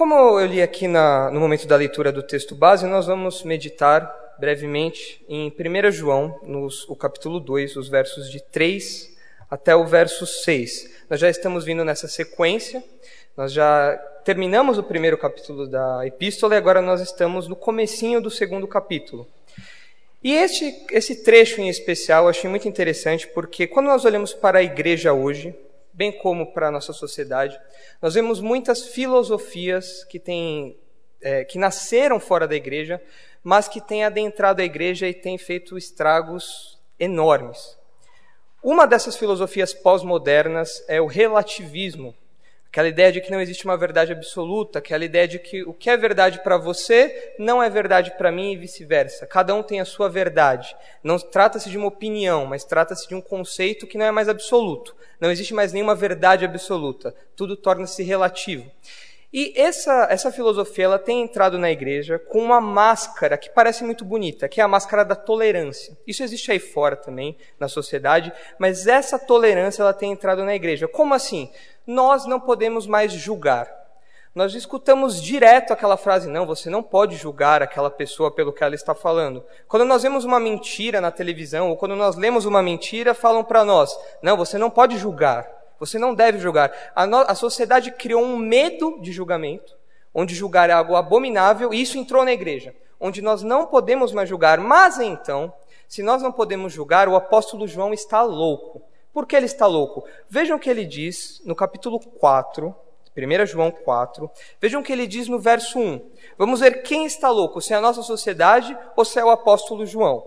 Como eu li aqui no momento da leitura do texto base, nós vamos meditar brevemente em 1 João, o capítulo 2, os versos de 3 até o verso 6. Nós já estamos vindo nessa sequência, nós já terminamos o primeiro capítulo da epístola e agora nós estamos no comecinho do segundo capítulo. E esse trecho em especial eu achei muito interessante porque quando nós olhamos para a igreja hoje, bem como para a nossa sociedade, nós vemos muitas filosofias que nasceram fora da igreja, mas que têm adentrado a igreja e têm feito estragos enormes. Uma dessas filosofias pós-modernas é o relativismo, aquela ideia de que não existe uma verdade absoluta, aquela ideia de que o que é verdade para você não é verdade para mim e vice-versa. Cada um tem a sua verdade. Não trata-se de uma opinião, mas trata-se de um conceito que não é mais absoluto. Não existe mais nenhuma verdade absoluta. Tudo torna-se relativo. E essa filosofia ela tem entrado na igreja com uma máscara que parece muito bonita, que é a máscara da tolerância. Isso existe aí fora também, na sociedade, mas essa tolerância ela tem entrado na igreja. Como assim? Nós não podemos mais julgar. Nós escutamos direto aquela frase, não, você não pode julgar aquela pessoa pelo que ela está falando. Quando nós vemos uma mentira na televisão, ou quando nós lemos uma mentira, falam para nós, não, você não pode julgar. Você não deve julgar. A sociedade criou um medo de julgamento, onde julgar é algo abominável, e isso entrou na igreja, onde nós não podemos mais julgar. Mas então, se nós não podemos julgar, o apóstolo João está louco. Por que ele está louco? Vejam o que ele diz no capítulo 4, 1 João 4, vejam o que ele diz no verso 1. Vamos ver quem está louco, se é a nossa sociedade ou se é o apóstolo João.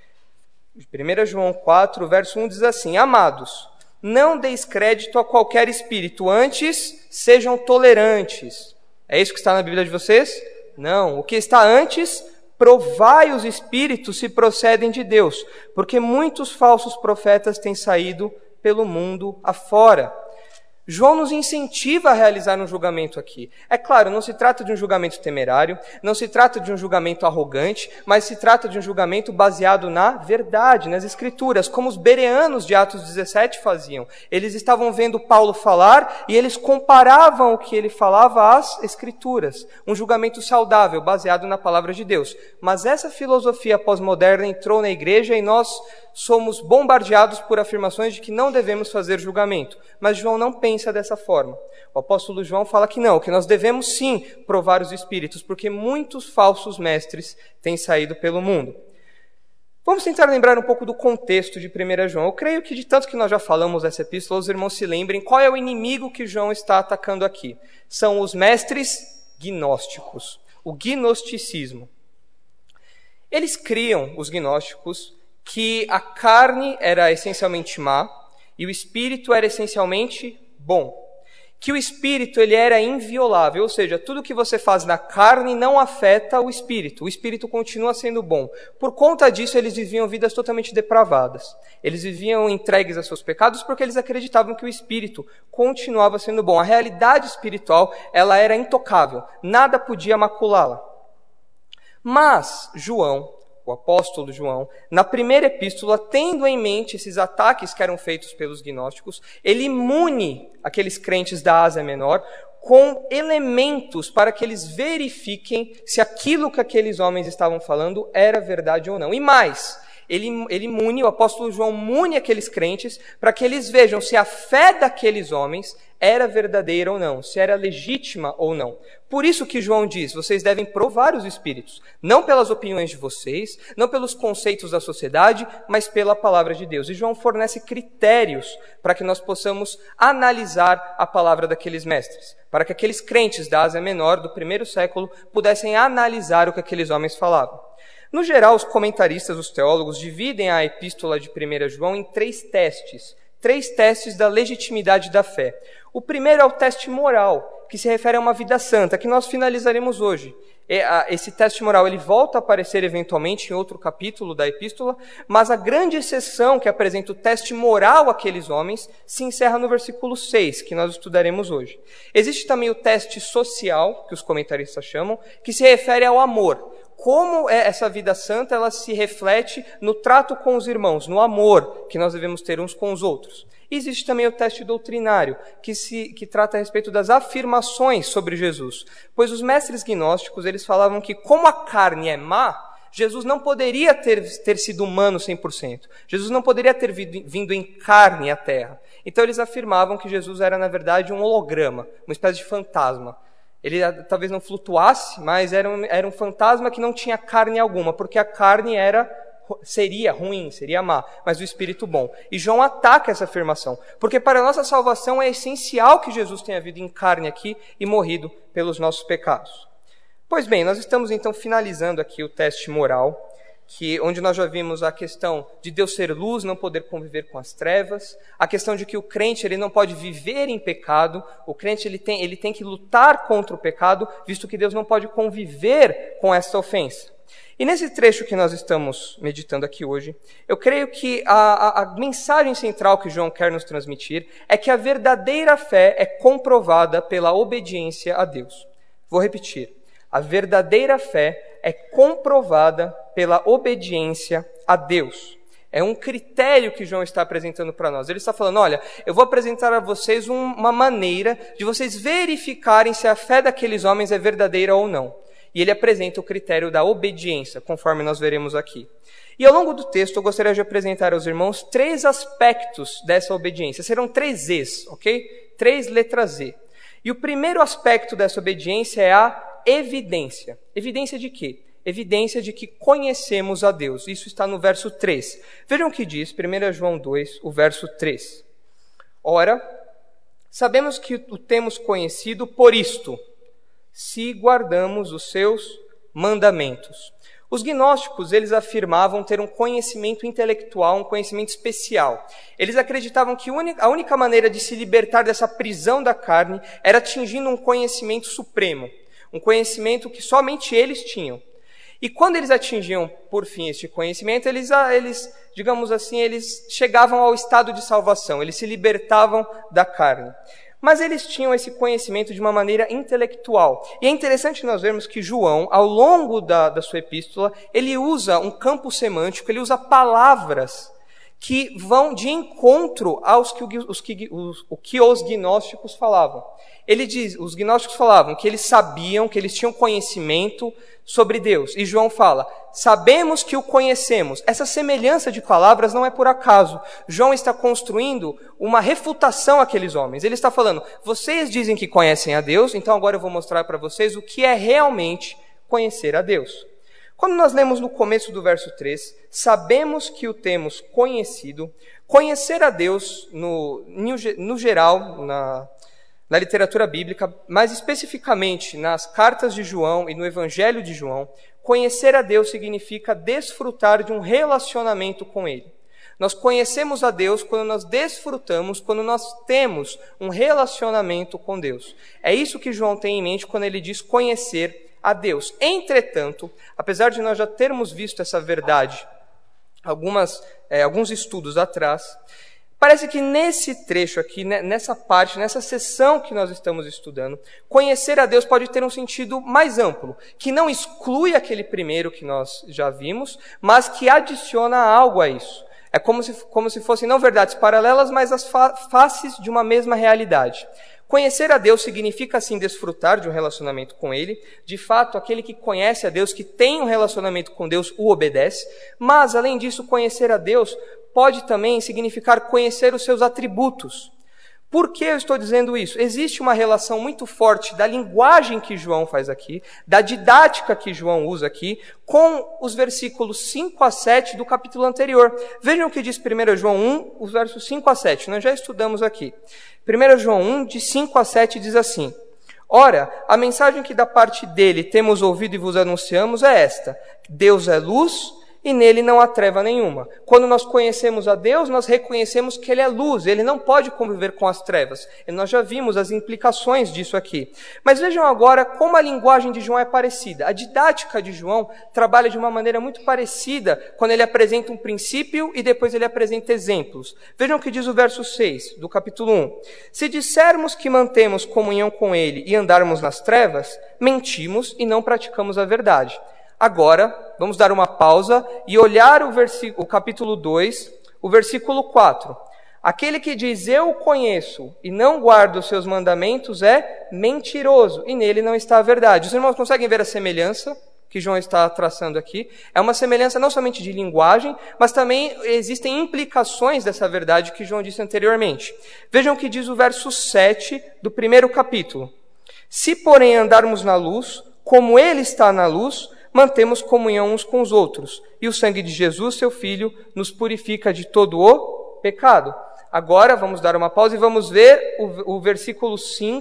1 João 4, verso 1 diz assim, amados, não deis crédito a qualquer espírito, antes sejam tolerantes. É isso que está na Bíblia de vocês? Não. O que está antes, provai os espíritos se procedem de Deus, porque muitos falsos profetas têm saído pelo mundo afora. João nos incentiva a realizar um julgamento aqui. É claro, não se trata de um julgamento temerário, não se trata de um julgamento arrogante, mas se trata de um julgamento baseado na verdade, nas Escrituras, como os bereanos de Atos 17 faziam. Eles estavam vendo Paulo falar e eles comparavam o que ele falava às Escrituras. Um julgamento saudável, baseado na palavra de Deus. Mas essa filosofia pós-moderna entrou na igreja e nós somos bombardeados por afirmações de que não devemos fazer julgamento. Mas João não pensa dessa forma. O apóstolo João fala que não, que nós devemos sim provar os espíritos, porque muitos falsos mestres têm saído pelo mundo. Vamos tentar lembrar um pouco do contexto de 1 João. Eu creio que de tanto que nós já falamos dessa epístola, os irmãos se lembrem qual é o inimigo que João está atacando aqui. São os mestres gnósticos, o gnosticismo. Eles criam, os gnósticos, que a carne era essencialmente má e o espírito era essencialmente bom. Que o espírito ele era inviolável, ou seja, tudo que você faz na carne não afeta o espírito continua sendo bom. Por conta disso, eles viviam vidas totalmente depravadas. Eles viviam entregues a seus pecados porque eles acreditavam que o espírito continuava sendo bom. A realidade espiritual ela era intocável, nada podia maculá-la. Mas João, o apóstolo João, na primeira epístola, tendo em mente esses ataques que eram feitos pelos gnósticos, ele imune aqueles crentes da Ásia Menor com elementos para que eles verifiquem se aquilo que aqueles homens estavam falando era verdade ou não. E mais, o apóstolo João mune aqueles crentes para que eles vejam se a fé daqueles homens era verdadeira ou não, se era legítima ou não. Por isso que João diz, vocês devem provar os espíritos, não pelas opiniões de vocês, não pelos conceitos da sociedade, mas pela palavra de Deus. E João fornece critérios para que nós possamos analisar a palavra daqueles mestres, para que aqueles crentes da Ásia Menor, do primeiro século, pudessem analisar o que aqueles homens falavam. No geral, os comentaristas, os teólogos, dividem a epístola de 1 João em três testes da legitimidade da fé. O primeiro é o teste moral, que se refere a uma vida santa, que nós finalizaremos hoje. Esse teste moral ele volta a aparecer eventualmente em outro capítulo da epístola, mas a grande exceção que apresenta o teste moral àqueles homens se encerra no versículo 6, que nós estudaremos hoje. Existe também o teste social, que os comentaristas chamam, que se refere ao amor. como essa vida santa ela se reflete no trato com os irmãos, no amor que nós devemos ter uns com os outros. E existe também o teste doutrinário, que trata a respeito das afirmações sobre Jesus. Pois os mestres gnósticos, eles falavam que como a carne é má, Jesus não poderia ter sido humano 100%. Jesus não poderia ter vindo em carne à terra. Então eles afirmavam que Jesus era, na verdade, um holograma, uma espécie de fantasma. Ele talvez não flutuasse, mas era um fantasma que não tinha carne alguma, porque a carne seria ruim, seria má, mas o espírito bom. E João ataca essa afirmação, porque para a nossa salvação é essencial que Jesus tenha vindo em carne aqui e morrido pelos nossos pecados. Pois bem, nós estamos então finalizando aqui o teste moral, onde nós já vimos a questão de Deus ser luz, não poder conviver com as trevas, a questão de que o crente ele não pode viver em pecado, o crente ele tem que lutar contra o pecado, visto que Deus não pode conviver com essa ofensa. E nesse trecho que nós estamos meditando aqui hoje, eu creio que a mensagem central que João quer nos transmitir é que a verdadeira fé é comprovada pela obediência a Deus. Vou repetir. A verdadeira fé é comprovada pela obediência a Deus. É um critério que João está apresentando para nós. Ele está falando, olha, eu vou apresentar a vocês uma maneira de vocês verificarem se a fé daqueles homens é verdadeira ou não. E ele apresenta o critério da obediência, conforme nós veremos aqui. E ao longo do texto, eu gostaria de apresentar aos irmãos 3 aspectos dessa obediência. Serão 3 Zs, ok? 3 letras Z. E o primeiro aspecto dessa obediência é a evidência. Evidência de quê? Evidência de que conhecemos a Deus. Isso está no verso 3. Vejam o que diz 1 João 2, o verso 3. Ora, sabemos que o temos conhecido por isto, se guardamos os seus mandamentos. Os gnósticos, eles afirmavam ter um conhecimento intelectual, um conhecimento especial. Eles acreditavam que a única maneira de se libertar dessa prisão da carne era atingindo um conhecimento supremo, um conhecimento que somente eles tinham. E quando eles atingiam, por fim, este conhecimento, eles, digamos assim, eles chegavam ao estado de salvação, eles se libertavam da carne. Mas eles tinham esse conhecimento de uma maneira intelectual. E é interessante nós vermos que João, ao longo da sua epístola, ele usa um campo semântico, ele usa palavras que vão de encontro aos que os gnósticos falavam. Os gnósticos falavam que eles sabiam, que eles tinham conhecimento sobre Deus. E João fala, sabemos que o conhecemos. Essa semelhança de palavras não é por acaso. João está construindo uma refutação àqueles homens. Ele está falando, vocês dizem que conhecem a Deus, então agora eu vou mostrar para vocês o que é realmente conhecer a Deus. Quando nós lemos no começo do verso 3, sabemos que o temos conhecido, conhecer a Deus no geral, na literatura bíblica, mais especificamente nas cartas de João e no Evangelho de João, conhecer a Deus significa desfrutar de um relacionamento com Ele. Nós conhecemos a Deus quando nós desfrutamos, quando nós temos um relacionamento com Deus. É isso que João tem em mente quando ele diz conhecer a Deus. Entretanto, apesar de nós já termos visto essa verdade alguns estudos atrás, parece que nesse trecho aqui, nessa parte, nessa seção que nós estamos estudando, conhecer a Deus pode ter um sentido mais amplo, que não exclui aquele primeiro que nós já vimos, mas que adiciona algo a isso. É como se fossem não verdades paralelas, mas as faces de uma mesma realidade. Conhecer a Deus significa, assim, desfrutar de um relacionamento com Ele. De fato, aquele que conhece a Deus, que tem um relacionamento com Deus, o obedece. Mas, além disso, conhecer a Deus pode também significar conhecer os seus atributos. Por que eu estou dizendo isso? Existe uma relação muito forte da linguagem que João faz aqui, da didática que João usa aqui, com os versículos 5 a 7 do capítulo anterior. Vejam o que diz 1 João 1, os versos 5 a 7. Nós já estudamos aqui. 1 João 1, de 5 a 7, diz assim: Ora, a mensagem que da parte dele temos ouvido e vos anunciamos é esta: Deus é luz e nele não há treva nenhuma. Quando nós conhecemos a Deus, nós reconhecemos que Ele é luz, Ele não pode conviver com as trevas. E nós já vimos as implicações disso aqui. Mas vejam agora como a linguagem de João é parecida. A didática de João trabalha de uma maneira muito parecida quando ele apresenta um princípio e depois ele apresenta exemplos. Vejam o que diz o verso 6 do capítulo 1. Se dissermos que mantemos comunhão com Ele e andarmos nas trevas, mentimos e não praticamos a verdade. Agora, vamos dar uma pausa e olhar o capítulo 2, o versículo 4. Aquele que diz, eu o conheço, e não guarda os seus mandamentos, é mentiroso, e nele não está a verdade. Os irmãos conseguem ver a semelhança que João está traçando aqui? É uma semelhança não somente de linguagem, mas também existem implicações dessa verdade que João disse anteriormente. Vejam o que diz o verso 7 do primeiro capítulo. Se, porém, andarmos na luz, como ele está na luz, mantemos comunhão uns com os outros, e o sangue de Jesus, seu Filho, nos purifica de todo o pecado. Agora, vamos dar uma pausa e vamos ver o versículo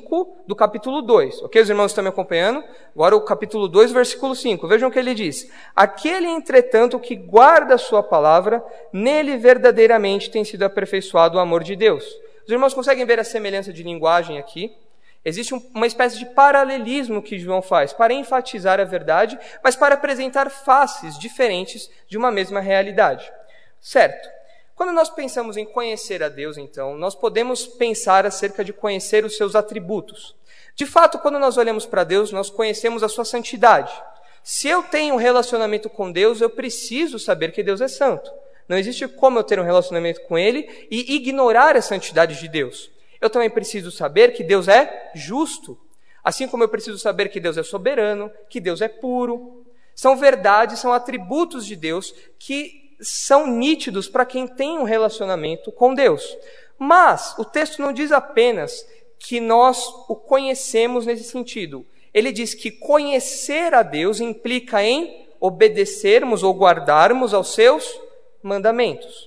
5 do capítulo 2. Ok, os irmãos estão me acompanhando? Agora o capítulo 2, versículo 5. Vejam o que ele diz. Aquele, entretanto, que guarda a sua palavra, nele verdadeiramente tem sido aperfeiçoado o amor de Deus. Os irmãos conseguem ver a semelhança de linguagem aqui? Existe uma espécie de paralelismo que João faz para enfatizar a verdade, mas para apresentar faces diferentes de uma mesma realidade. Certo. Quando nós pensamos em conhecer a Deus, então, nós podemos pensar acerca de conhecer os seus atributos. De fato, quando nós olhamos para Deus, nós conhecemos a sua santidade. Se eu tenho um relacionamento com Deus, eu preciso saber que Deus é santo. Não existe como eu ter um relacionamento com Ele e ignorar a santidade de Deus. Eu também preciso saber que Deus é justo. Assim como eu preciso saber que Deus é soberano, que Deus é puro. São verdades, são atributos de Deus que são nítidos para quem tem um relacionamento com Deus. Mas o texto não diz apenas que nós o conhecemos nesse sentido. Ele diz que conhecer a Deus implica em obedecermos ou guardarmos aos seus mandamentos.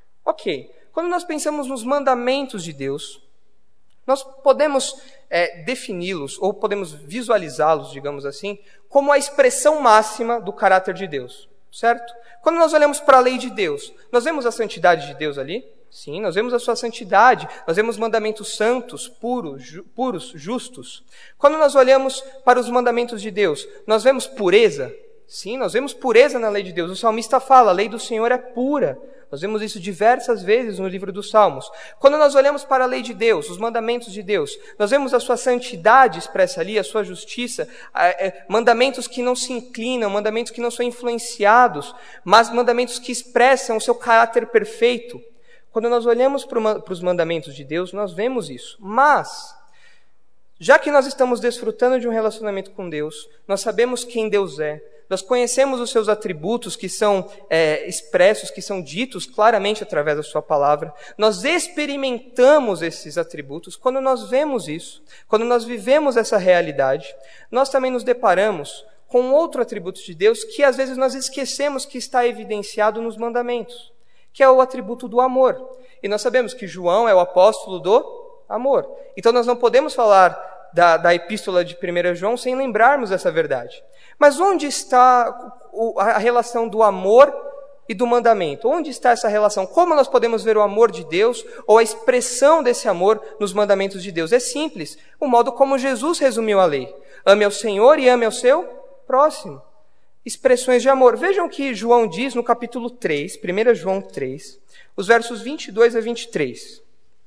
Ok, quando nós pensamos nos mandamentos de Deus, nós podemos defini-los, ou podemos visualizá-los, digamos assim, como a expressão máxima do caráter de Deus, certo? Quando nós olhamos para a lei de Deus, nós vemos a santidade de Deus ali? Sim, nós vemos a sua santidade, nós vemos mandamentos santos, puros, justos. Quando nós olhamos para os mandamentos de Deus, nós vemos pureza? Sim, nós vemos pureza na lei de Deus. O salmista fala, a lei do Senhor é pura. Nós vemos isso diversas vezes no livro dos Salmos. Quando nós olhamos para a lei de Deus, os mandamentos de Deus, nós vemos a sua santidade expressa ali, a sua justiça, mandamentos que não se inclinam, mandamentos que não são influenciados, mas mandamentos que expressam o seu caráter perfeito. Quando nós olhamos para os mandamentos de Deus, nós vemos isso. Mas, já que nós estamos desfrutando de um relacionamento com Deus, nós sabemos quem Deus é, nós conhecemos os seus atributos que são expressos, que são ditos claramente através da sua palavra. Nós experimentamos esses atributos. Quando nós vemos isso, quando nós vivemos essa realidade, nós também nos deparamos com outro atributo de Deus que às vezes nós esquecemos que está evidenciado nos mandamentos, que é o atributo do amor. E nós sabemos que João é o apóstolo do amor. Então nós não podemos falar da epístola de 1 João sem lembrarmos dessa verdade. Mas onde está a relação do amor e do mandamento? Onde está essa relação? Como nós podemos ver o amor de Deus ou a expressão desse amor nos mandamentos de Deus? É simples, o modo como Jesus resumiu a lei. Ame ao Senhor e ame ao seu próximo. Expressões de amor. Vejam o que João diz no capítulo 3, 1 João 3, os versos 22 a 23.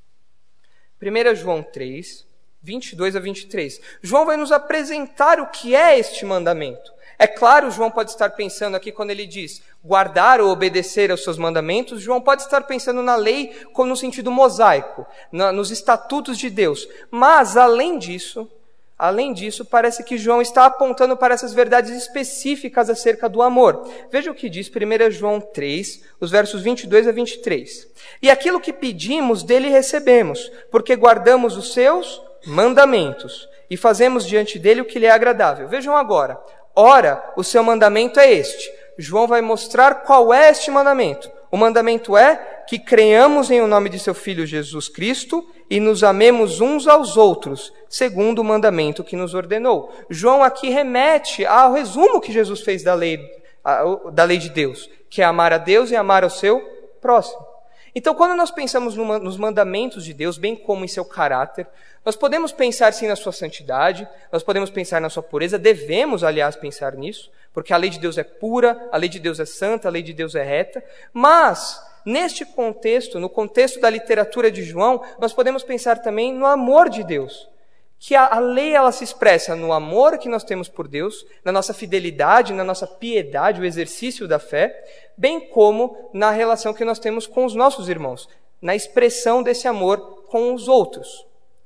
1 João 3, 22 a 23. João vai nos apresentar o que é este mandamento. É claro, João pode estar pensando aqui quando ele diz guardar ou obedecer aos seus mandamentos, João pode estar pensando na lei como no sentido mosaico, nos estatutos de Deus. Mas, além disso, parece que João está apontando para essas verdades específicas acerca do amor. Veja o que diz 1 João 3, os versos 22 a 23. E aquilo que pedimos dele recebemos, porque guardamos os seus mandamentos e fazemos diante dele o que lhe é agradável. Vejam agora. Ora, o seu mandamento é este. João vai mostrar qual é este mandamento. O mandamento é que creiamos em o nome de seu Filho Jesus Cristo e nos amemos uns aos outros, segundo o mandamento que nos ordenou. João aqui remete ao resumo que Jesus fez da lei de Deus, que é amar a Deus e amar ao seu próximo. Então, quando nós pensamos nos mandamentos de Deus, bem como em seu caráter, nós podemos pensar sim na sua santidade, nós podemos pensar na sua pureza, devemos, aliás, pensar nisso, porque a lei de Deus é pura, a lei de Deus é santa, a lei de Deus é reta, mas, neste contexto, no contexto da literatura de João, nós podemos pensar também no amor de Deus, que a lei ela se expressa no amor que nós temos por Deus, na nossa fidelidade, na nossa piedade, o exercício da fé, bem como na relação que nós temos com os nossos irmãos, na expressão desse amor com os outros.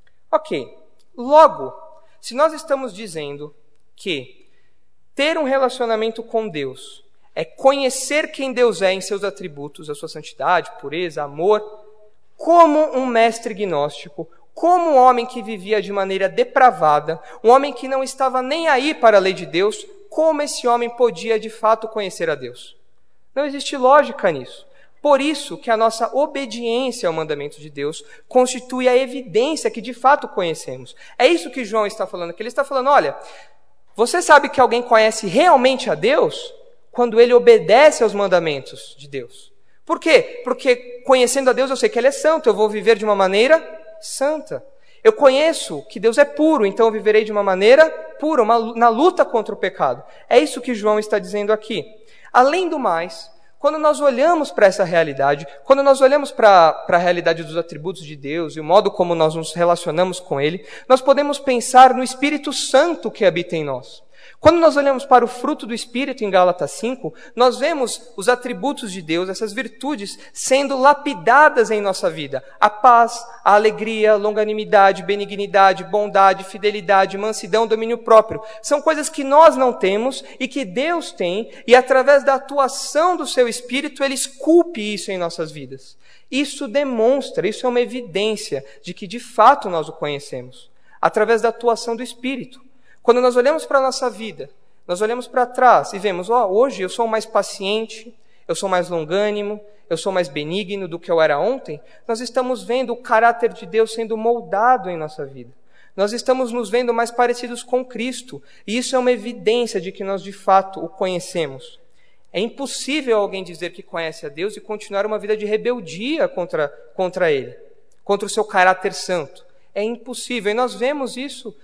Ok, logo, se nós estamos dizendo que ter um relacionamento com Deus é conhecer quem Deus é em seus atributos, a sua santidade, pureza, amor, como um mestre gnóstico, como um homem que vivia de maneira depravada, um homem que não estava nem aí para a lei de Deus, como esse homem podia de fato conhecer a Deus? Não existe lógica nisso. Por isso que a nossa obediência ao mandamento de Deus constitui a evidência que de fato conhecemos. É isso que João está falando aqui. Ele está falando, olha, você sabe que alguém conhece realmente a Deus quando ele obedece aos mandamentos de Deus. Por quê? Porque conhecendo a Deus eu sei que Ele é santo, eu vou viver de uma maneira santa. Eu conheço que Deus é puro, então eu viverei de uma maneira pura, na luta contra o pecado. É isso que João está dizendo aqui. Além do mais, quando nós olhamos para essa realidade, quando nós olhamos para a realidade dos atributos de Deus e o modo como nós nos relacionamos com Ele, nós podemos pensar no Espírito Santo que habita em nós. Quando nós olhamos para o fruto do Espírito em Gálatas 5, nós vemos os atributos de Deus, essas virtudes, sendo lapidadas em nossa vida. A paz, a alegria, longanimidade, benignidade, bondade, fidelidade, mansidão, domínio próprio. São coisas que nós não temos e que Deus tem, e através da atuação do seu Espírito, Ele esculpe isso em nossas vidas. Isso demonstra, isso é uma evidência de que de fato nós o conhecemos, através da atuação do Espírito. Quando nós olhamos para a nossa vida, nós olhamos para trás e vemos, hoje eu sou mais paciente, eu sou mais longânimo, eu sou mais benigno do que eu era ontem, nós estamos vendo o caráter de Deus sendo moldado em nossa vida. Nós estamos nos vendo mais parecidos com Cristo, e isso é uma evidência de que nós de fato o conhecemos. É impossível alguém dizer que conhece a Deus e continuar uma vida de rebeldia contra Ele, contra o seu caráter santo. É impossível, e nós vemos isso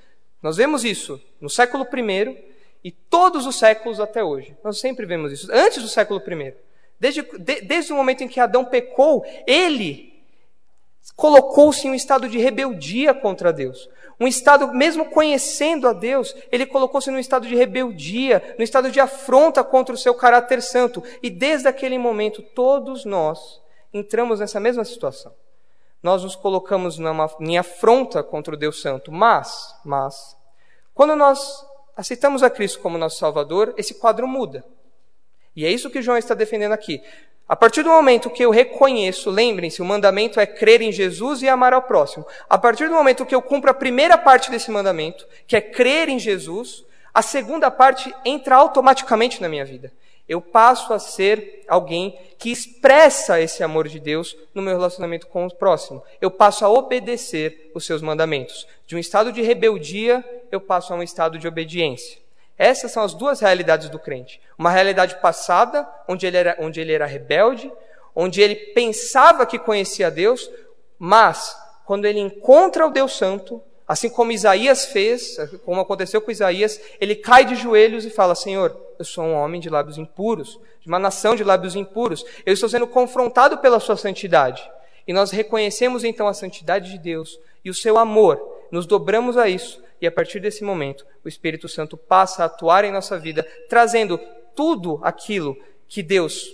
no século I e todos os séculos até hoje. Nós sempre vemos isso. Antes do século I. Desde o momento em que Adão pecou, ele colocou-se em um estado de rebeldia contra Deus. Um estado, mesmo conhecendo a Deus, ele colocou-se num estado de rebeldia, num estado de afronta contra o seu caráter santo. E desde aquele momento, todos nós entramos nessa mesma situação. Nós nos colocamos em afronta contra o Deus Santo. Mas, quando nós aceitamos a Cristo como nosso Salvador, esse quadro muda. E é isso que João está defendendo aqui. A partir do momento que eu reconheço, lembrem-se, o mandamento é crer em Jesus e amar ao próximo. A partir do momento que eu cumpro a primeira parte desse mandamento, que é crer em Jesus, a segunda parte entra automaticamente na minha vida. Eu passo a ser alguém que expressa esse amor de Deus no meu relacionamento com o próximo. Eu passo a obedecer os seus mandamentos. De um estado de rebeldia, eu passo a um estado de obediência. Essas são as duas realidades do crente. Uma realidade passada, onde ele era rebelde, onde ele pensava que conhecia Deus, mas quando ele encontra o Deus Santo, assim como Isaías fez, como aconteceu com Isaías, ele cai de joelhos e fala, Senhor, eu sou um homem de lábios impuros, de uma nação de lábios impuros. Eu estou sendo confrontado pela sua santidade. E nós reconhecemos então a santidade de Deus e o seu amor. Nos dobramos a isso. E a partir desse momento, o Espírito Santo passa a atuar em nossa vida, trazendo tudo aquilo que Deus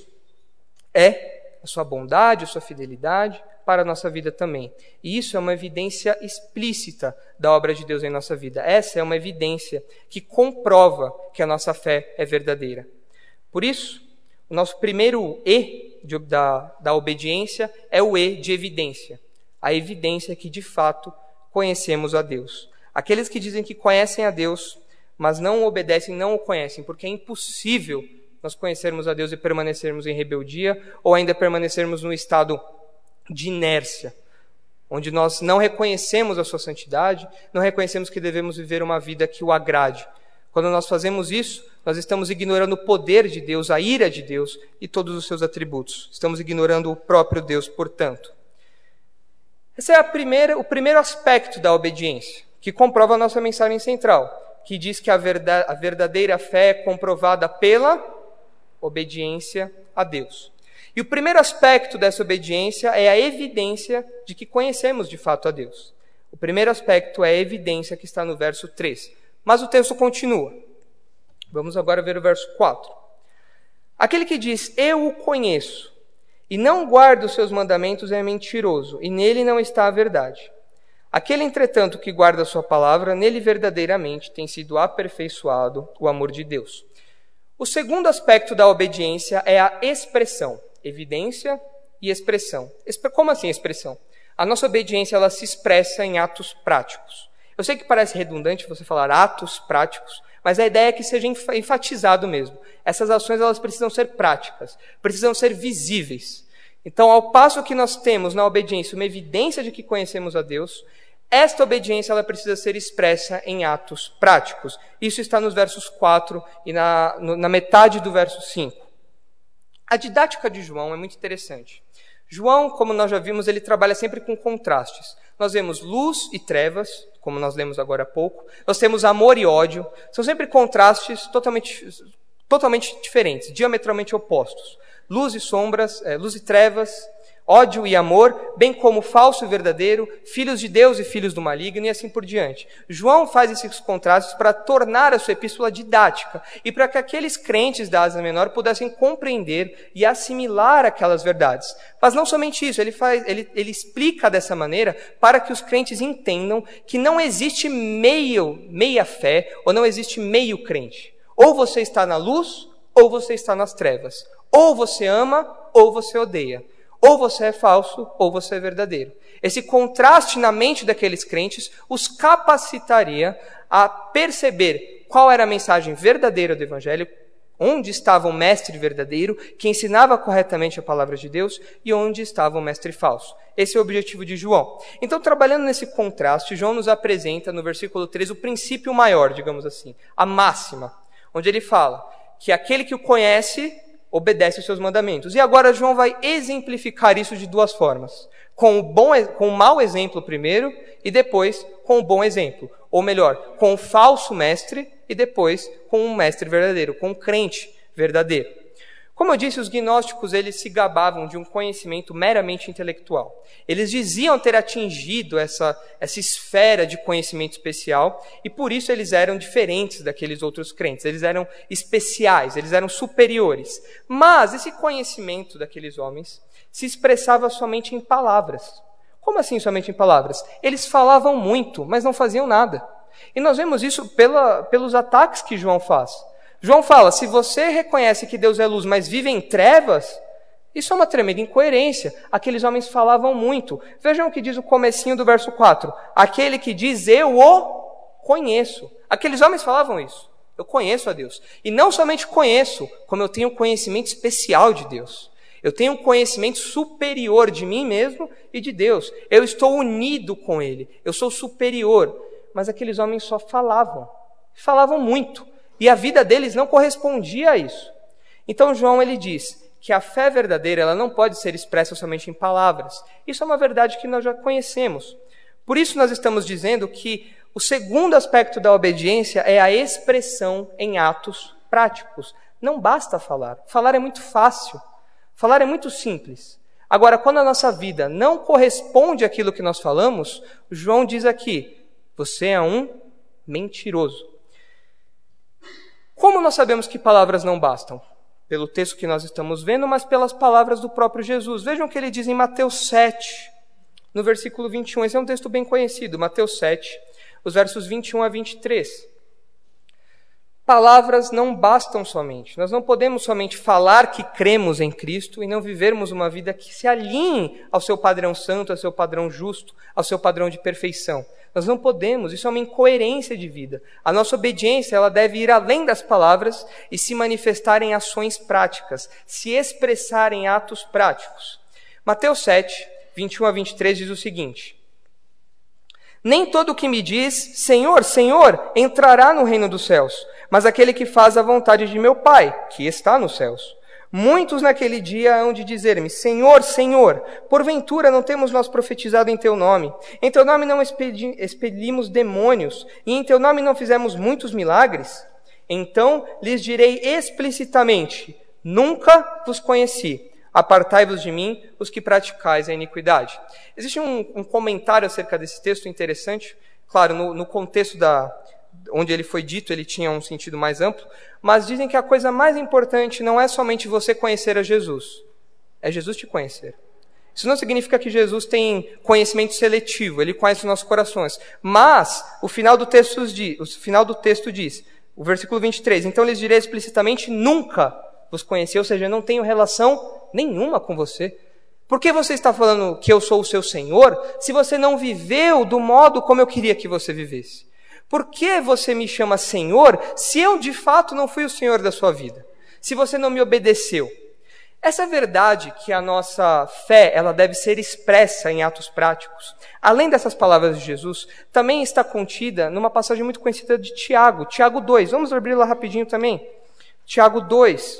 é, a sua bondade, a sua fidelidade, para a nossa vida também. E isso é uma evidência explícita da obra de Deus em nossa vida. Essa é uma evidência que comprova que a nossa fé é verdadeira. Por isso, o nosso primeiro E da obediência é o E de evidência. A evidência que, de fato, conhecemos a Deus. Aqueles que dizem que conhecem a Deus, mas não o obedecem, não o conhecem, porque é impossível nós conhecermos a Deus e permanecermos em rebeldia, ou ainda permanecermos no estado de inércia, onde nós não reconhecemos a sua santidade, não reconhecemos que devemos viver uma vida que o agrade. Quando nós fazemos isso, nós estamos ignorando o poder de Deus, a ira de Deus e todos os seus atributos. Estamos ignorando o próprio Deus, portanto. Esse é o primeiro aspecto da obediência, que comprova a nossa mensagem central, que diz que a verdadeira fé é comprovada pela obediência a Deus. E o primeiro aspecto dessa obediência é a evidência de que conhecemos de fato a Deus. O primeiro aspecto é a evidência que está no verso 3. Mas o texto continua. Vamos agora ver o verso 4. Aquele que diz, eu o conheço, e não guarda os seus mandamentos é mentiroso, e nele não está a verdade. Aquele, entretanto, que guarda a sua palavra, nele verdadeiramente tem sido aperfeiçoado o amor de Deus. O segundo aspecto da obediência é a expressão. Evidência e expressão. Como assim expressão? A nossa obediência ela se expressa em atos práticos. Eu sei que parece redundante você falar atos práticos, mas a ideia é que seja enfatizado mesmo. Essas ações elas precisam ser práticas, precisam ser visíveis. Então, ao passo que nós temos na obediência uma evidência de que conhecemos a Deus, esta obediência ela precisa ser expressa em atos práticos. Isso está nos versos 4 e na metade do verso 5. A didática de João é muito interessante. João, como nós já vimos, ele trabalha sempre com contrastes. Nós vemos luz e trevas, como nós lemos agora há pouco. Nós temos amor e ódio. São sempre contrastes totalmente diferentes, diametralmente opostos. Luz e sombras, luz e trevas, ódio e amor, bem como falso e verdadeiro, filhos de Deus e filhos do maligno e assim por diante. João faz esses contrastes para tornar a sua epístola didática e para que aqueles crentes da Ásia Menor pudessem compreender e assimilar aquelas verdades. Mas não somente isso, ele explica dessa maneira para que os crentes entendam que não existe meia fé ou não existe meio crente. Ou você está na luz ou você está nas trevas. Ou você ama ou você odeia. Ou você é falso, ou você é verdadeiro. Esse contraste na mente daqueles crentes os capacitaria a perceber qual era a mensagem verdadeira do Evangelho, onde estava o mestre verdadeiro, que ensinava corretamente a palavra de Deus, e onde estava o mestre falso. Esse é o objetivo de João. Então, trabalhando nesse contraste, João nos apresenta, no versículo 3, o princípio maior, digamos assim, a máxima, onde ele fala que aquele que o conhece obedece os seus mandamentos. E agora João vai exemplificar isso de duas formas. Com o mau exemplo primeiro e depois com o bom exemplo. Ou melhor, com o falso mestre e depois com o mestre verdadeiro, com o crente verdadeiro. Como eu disse, os gnósticos eles se gabavam de um conhecimento meramente intelectual. Eles diziam ter atingido essa esfera de conhecimento especial e por isso eles eram diferentes daqueles outros crentes. Eles eram especiais, eles eram superiores. Mas esse conhecimento daqueles homens se expressava somente em palavras. Como assim somente em palavras? Eles falavam muito, mas não faziam nada. E nós vemos isso pelos ataques que João faz. João fala, se você reconhece que Deus é luz, mas vive em trevas, isso é uma tremenda incoerência. Aqueles homens falavam muito. Vejam o que diz o comecinho do verso 4. Aquele que diz, eu o conheço. Aqueles homens falavam isso. Eu conheço a Deus. E não somente conheço, como eu tenho conhecimento especial de Deus. Eu tenho um conhecimento superior de mim mesmo e de Deus. Eu estou unido com Ele. Eu sou superior. Mas aqueles homens só falavam. Falavam muito. E a vida deles não correspondia a isso. Então João ele diz que a fé verdadeira ela não pode ser expressa somente em palavras. Isso é uma verdade que nós já conhecemos. Por isso nós estamos dizendo que o segundo aspecto da obediência é a expressão em atos práticos. Não basta falar. Falar é muito fácil. Falar é muito simples. Agora, quando a nossa vida não corresponde àquilo que nós falamos, João diz aqui, você é um mentiroso. Como nós sabemos que palavras não bastam? Pelo texto que nós estamos vendo, mas pelas palavras do próprio Jesus. Vejam o que ele diz em Mateus 7, no versículo 21. Esse é um texto bem conhecido, Mateus 7, os versos 21 a 23. Palavras não bastam somente. Nós não podemos somente falar que cremos em Cristo e não vivermos uma vida que se alinhe ao seu padrão santo, ao seu padrão justo, ao seu padrão de perfeição. Nós não podemos, isso é uma incoerência de vida. A nossa obediência ela deve ir além das palavras e se manifestar em ações práticas, se expressar em atos práticos. Mateus 7, 21 a 23 diz o seguinte: nem todo o que me diz, Senhor, Senhor, entrará no reino dos céus, mas aquele que faz a vontade de meu Pai, que está nos céus. Muitos naquele dia hão de dizer-me, Senhor, Senhor, porventura não temos nós profetizado em Teu nome? Em Teu nome não expelimos demônios, e em Teu nome não fizemos muitos milagres? Então lhes direi explicitamente, nunca vos conheci. Apartai-vos de mim, os que praticais a iniquidade. Existe um comentário acerca desse texto interessante. Claro, no contexto onde ele foi dito, ele tinha um sentido mais amplo, mas dizem que a coisa mais importante não é somente você conhecer a Jesus, é Jesus te conhecer. Isso não significa que Jesus tem conhecimento seletivo, ele conhece os nossos corações. Mas o final do texto diz, o versículo 23, então lhes direi explicitamente, nunca vos conheci, ou seja, não tenho relação nenhuma com você. Por que você está falando que eu sou o seu Senhor, se você não viveu do modo como eu queria que você vivesse? Por que você me chama Senhor, se eu de fato não fui o Senhor da sua vida? Se você não me obedeceu? Essa verdade que a nossa fé ela deve ser expressa em atos práticos, além dessas palavras de Jesus, também está contida numa passagem muito conhecida de Tiago, Tiago 2. Vamos abrir lá rapidinho também. Tiago 2,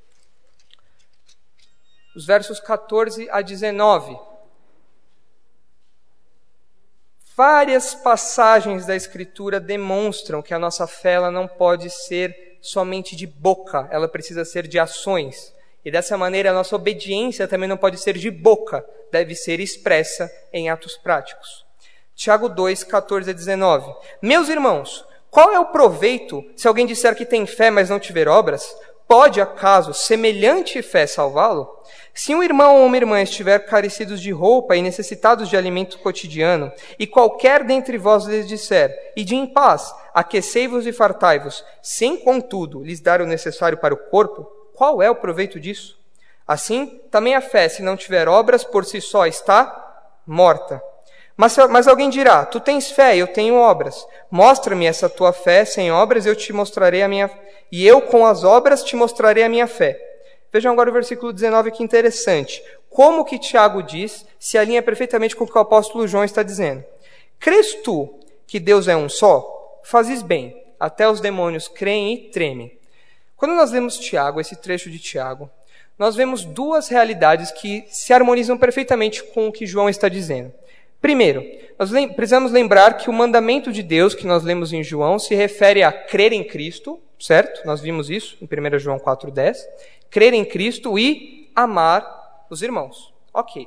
os versos 14 a 19. Várias passagens da Escritura demonstram que a nossa fé ela não pode ser somente de boca, ela precisa ser de ações. E dessa maneira a nossa obediência também não pode ser de boca, deve ser expressa em atos práticos. Tiago 2, 14 a 19. Meus irmãos, qual é o proveito se alguém disser que tem fé, mas não tiver obras? Pode, acaso, semelhante fé salvá-lo? Se um irmão ou uma irmã estiver carecidos de roupa e necessitados de alimento cotidiano, e qualquer dentre vós lhes disser, ide em paz, aquecei-vos e fartai-vos, sem, contudo, lhes dar o necessário para o corpo, qual é o proveito disso? Assim, também a fé, se não tiver obras, por si só está morta. Mas alguém dirá, tu tens fé, eu tenho obras. Mostra-me essa tua fé sem obras, eu te mostrarei a minha... E eu, com as obras, te mostrarei a minha fé. Vejam agora o versículo 19, que interessante. Como que Tiago diz, se alinha perfeitamente com o que o apóstolo João está dizendo. Crês tu que Deus é um só? Fazes bem. Até os demônios creem e tremem. Quando nós lemos Tiago, esse trecho de Tiago, nós vemos duas realidades que se harmonizam perfeitamente com o que João está dizendo. Primeiro, nós precisamos lembrar que o mandamento de Deus que nós lemos em João se refere a crer em Cristo, certo? Nós vimos isso em 1 João 4,10. Crer em Cristo e amar os irmãos. Ok.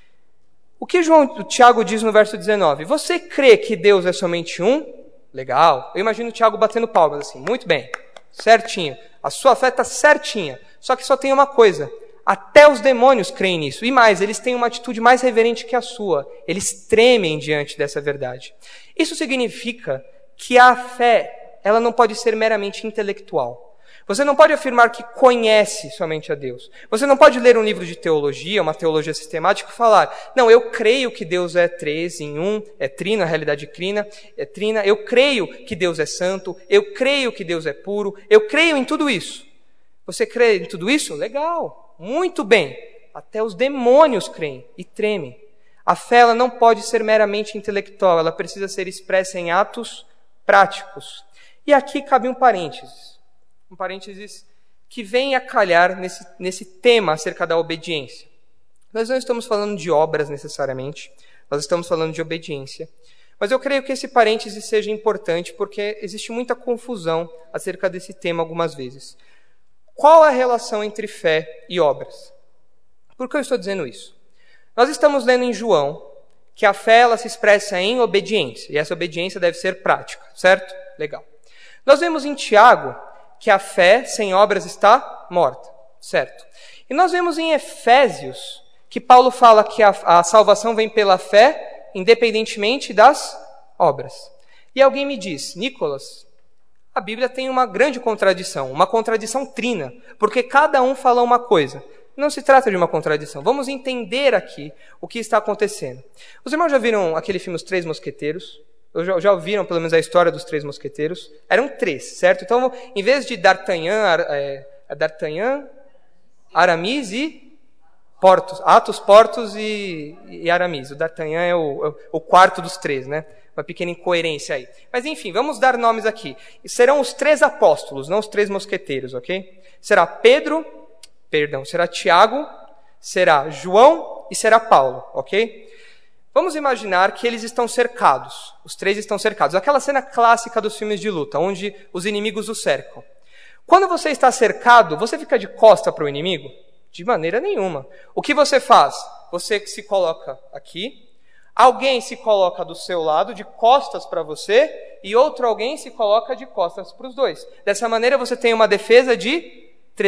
O que o Tiago diz no verso 19? Você crê que Deus é somente um? Legal. Eu imagino o Tiago batendo palmas assim. Muito bem. Certinho. A sua fé está certinha. Só que só tem uma coisa. Até os demônios creem nisso. E mais, eles têm uma atitude mais reverente que a sua. Eles tremem diante dessa verdade. Isso significa que a fé, ela não pode ser meramente intelectual. Você não pode afirmar que conhece somente a Deus. Você não pode ler um livro de teologia, uma teologia sistemática, e falar, não, eu creio que Deus é três em um, é trina, a realidade é trina, eu creio que Deus é santo, eu creio que Deus é puro, eu creio em tudo isso. Você crê em tudo isso? Legal, muito bem. Até os demônios creem e tremem. A fé ela não pode ser meramente intelectual, ela precisa ser expressa em atos práticos. E aqui cabe um parênteses que vem a calhar nesse tema acerca da obediência. Nós não estamos falando de obras necessariamente, nós estamos falando de obediência. Mas eu creio que esse parêntese seja importante porque existe muita confusão acerca desse tema algumas vezes. Qual a relação entre fé e obras? Por que eu estou dizendo isso? Nós estamos lendo em João que a fé ela se expressa em obediência, e essa obediência deve ser prática, certo? Legal. Nós vemos em Tiago que a fé sem obras está morta, certo? E nós vemos em Efésios que Paulo fala que a salvação vem pela fé, independentemente das obras. E alguém me diz, Nicolas, a Bíblia tem uma grande contradição, uma contradição trina, porque cada um fala uma coisa. Não se trata de uma contradição. Vamos entender aqui o que está acontecendo. Os irmãos já viram aquele filme Os Três Mosqueteiros? Já ouviram pelo menos a história dos Três Mosqueteiros? Eram três, certo? Então, em vez de D'Artagnan, Aramis e Porthos. Athos, Porthos e Aramis. O D'Artagnan é o quarto dos três, né? Uma pequena incoerência aí. Mas enfim, vamos dar nomes aqui. Serão os três apóstolos, não os três mosqueteiros, ok? Será será Tiago, será João e será Paulo, ok? Vamos imaginar que eles estão cercados. Os três estão cercados. Aquela cena clássica dos filmes de luta, onde os inimigos os cercam. Quando você está cercado, você fica de costa para o inimigo? De maneira nenhuma. O que você faz? Você se coloca aqui, alguém se coloca do seu lado, de costas para você, e outro alguém se coloca de costas para os dois. Dessa maneira você tem uma defesa de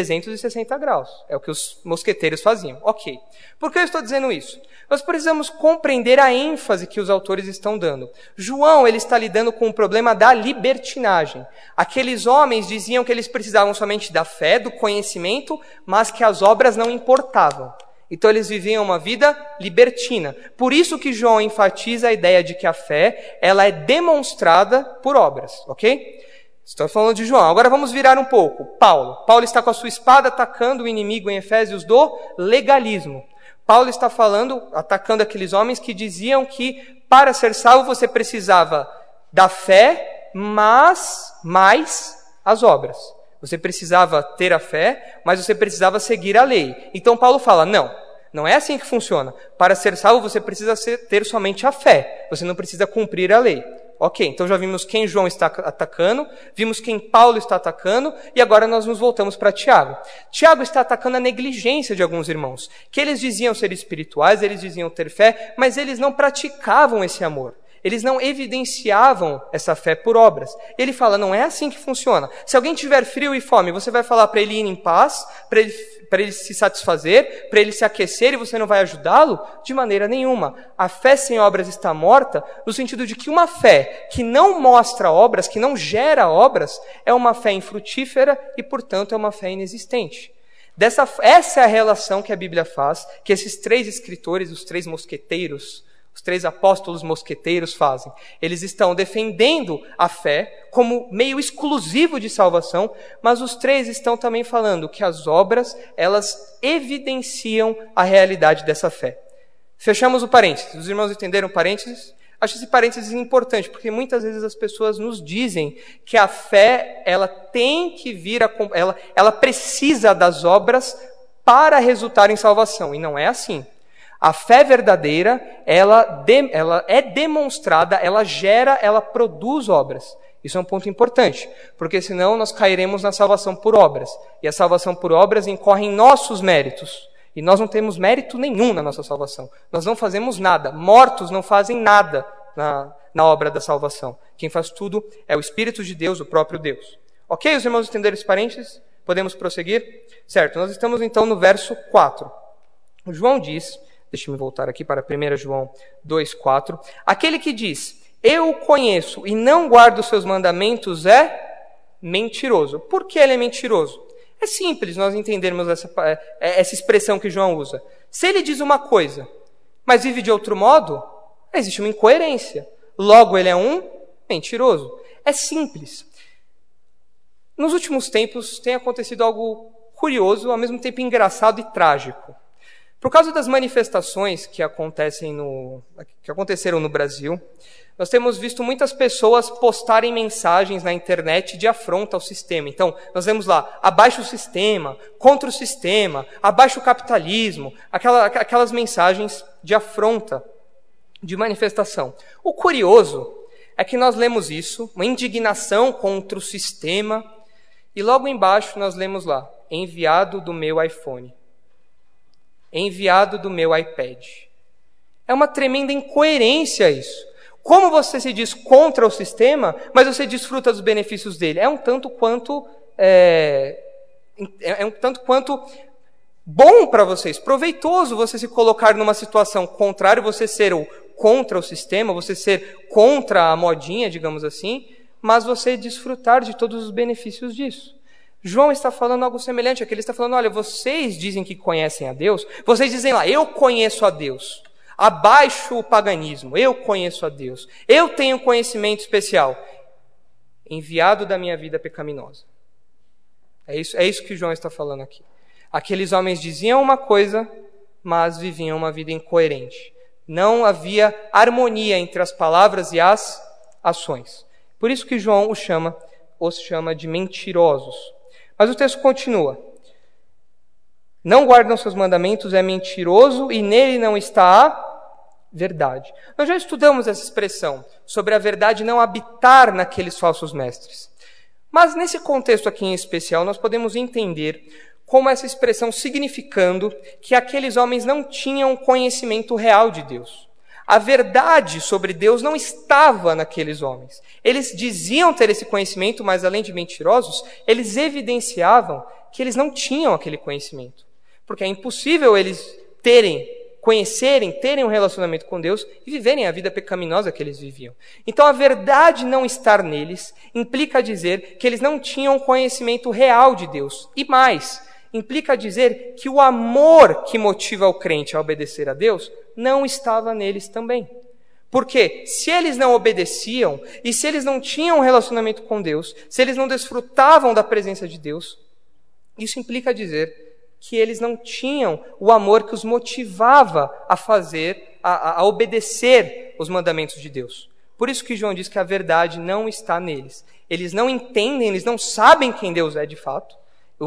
360 graus. É o que os mosqueteiros faziam. Ok. Por que eu estou dizendo isso? Nós precisamos compreender a ênfase que os autores estão dando. João, ele está lidando com o problema da libertinagem. Aqueles homens diziam que eles precisavam somente da fé, do conhecimento, mas que as obras não importavam. Então eles viviam uma vida libertina. Por isso que João enfatiza a ideia de que a fé, ela é demonstrada por obras. Ok? Estou falando de João. Agora vamos virar um pouco. Paulo está com a sua espada atacando o inimigo em Efésios do legalismo. Paulo está atacando aqueles homens que diziam que para ser salvo você precisava da fé, mas mais as obras. Você precisava ter a fé, mas você precisava seguir a lei. Então Paulo fala, não é assim que funciona. Para ser salvo você precisa ter somente a fé. Você não precisa cumprir a lei. Ok, então já vimos quem João está atacando, vimos quem Paulo está atacando, e agora nós nos voltamos para Tiago. Tiago está atacando a negligência de alguns irmãos, que eles diziam ser espirituais, eles diziam ter fé, mas eles não praticavam esse amor. Eles não evidenciavam essa fé por obras. Ele fala, não é assim que funciona. Se alguém tiver frio e fome, você vai falar para ele ir em paz, para ele se satisfazer, para ele se aquecer e você não vai ajudá-lo? De maneira nenhuma. A fé sem obras está morta, no sentido de que uma fé que não mostra obras, que não gera obras, é uma fé infrutífera e, portanto, é uma fé inexistente. Essa é a relação que a Bíblia faz, que esses 3 escritores, os 3 mosqueteiros, os 3 apóstolos mosqueteiros fazem. Eles estão defendendo a fé como meio exclusivo de salvação, mas os 3 estão também falando que as obras, elas evidenciam a realidade dessa fé. Fechamos o parênteses. Os irmãos entenderam o parênteses? Acho esse parênteses importante, porque muitas vezes as pessoas nos dizem que a fé, ela tem que vir, ela precisa das obras para resultar em salvação, e não é assim. A fé verdadeira, ela é demonstrada, ela gera, ela produz obras. Isso é um ponto importante, porque senão nós cairemos na salvação por obras. E a salvação por obras incorre em nossos méritos. E nós não temos mérito nenhum na nossa salvação. Nós não fazemos nada. Mortos não fazem nada na obra da salvação. Quem faz tudo é o Espírito de Deus, o próprio Deus. Ok, os irmãos entenderam esse parênteses? Podemos prosseguir? Certo, nós estamos então no verso 4. O João diz... Deixa-me voltar aqui para 1 João 2,4. Aquele que diz, eu o conheço e não guardo os seus mandamentos é mentiroso. Por que ele é mentiroso? É simples nós entendermos essa expressão que João usa. Se ele diz uma coisa, mas vive de outro modo, existe uma incoerência. Logo, ele é um mentiroso. É simples. Nos últimos tempos tem acontecido algo curioso, ao mesmo tempo engraçado e trágico. Por causa das manifestações que aconteceram no Brasil, nós temos visto muitas pessoas postarem mensagens na internet de afronta ao sistema. Então, nós vemos lá, abaixo o sistema, contra o sistema, abaixo o capitalismo, aquelas mensagens de afronta, de manifestação. O curioso é que nós lemos isso, uma indignação contra o sistema, e logo embaixo nós lemos lá, enviado do meu iPhone. Enviado do meu iPad. É uma tremenda incoerência isso. Como você se diz contra o sistema, mas você desfruta dos benefícios dele? É um tanto quanto bom para vocês, proveitoso você se colocar numa situação contrária, você ser contra o sistema, você ser contra a modinha, digamos assim, mas você desfrutar de todos os benefícios disso. João está falando algo semelhante aqui. Ele está falando, olha, vocês dizem que conhecem a Deus, vocês dizem lá, eu conheço a Deus. Abaixo o paganismo, eu conheço a Deus. Eu tenho conhecimento especial. Enviado da minha vida pecaminosa. É isso que João está falando aqui. Aqueles homens diziam uma coisa, mas viviam uma vida incoerente. Não havia harmonia entre as palavras e as ações. Por isso que João os chama de mentirosos. Mas o texto continua. Não guardam seus mandamentos, é mentiroso e nele não está a verdade. Nós já estudamos essa expressão sobre a verdade não habitar naqueles falsos mestres. Mas nesse contexto aqui em especial, nós podemos entender como essa expressão significando que aqueles homens não tinham conhecimento real de Deus. A verdade sobre Deus não estava naqueles homens. Eles diziam ter esse conhecimento, mas além de mentirosos, eles evidenciavam que eles não tinham aquele conhecimento. Porque é impossível eles terem um relacionamento com Deus e viverem a vida pecaminosa que eles viviam. Então a verdade não estar neles implica dizer que eles não tinham conhecimento real de Deus. E mais, implica dizer que o amor que motiva o crente a obedecer a Deus não estava neles também. Porque se eles não obedeciam, e se eles não tinham um relacionamento com Deus, se eles não desfrutavam da presença de Deus, isso implica dizer que eles não tinham o amor que os motivava a obedecer os mandamentos de Deus. Por isso que João diz que a verdade não está neles. Eles não entendem, eles não sabem quem Deus é de fato.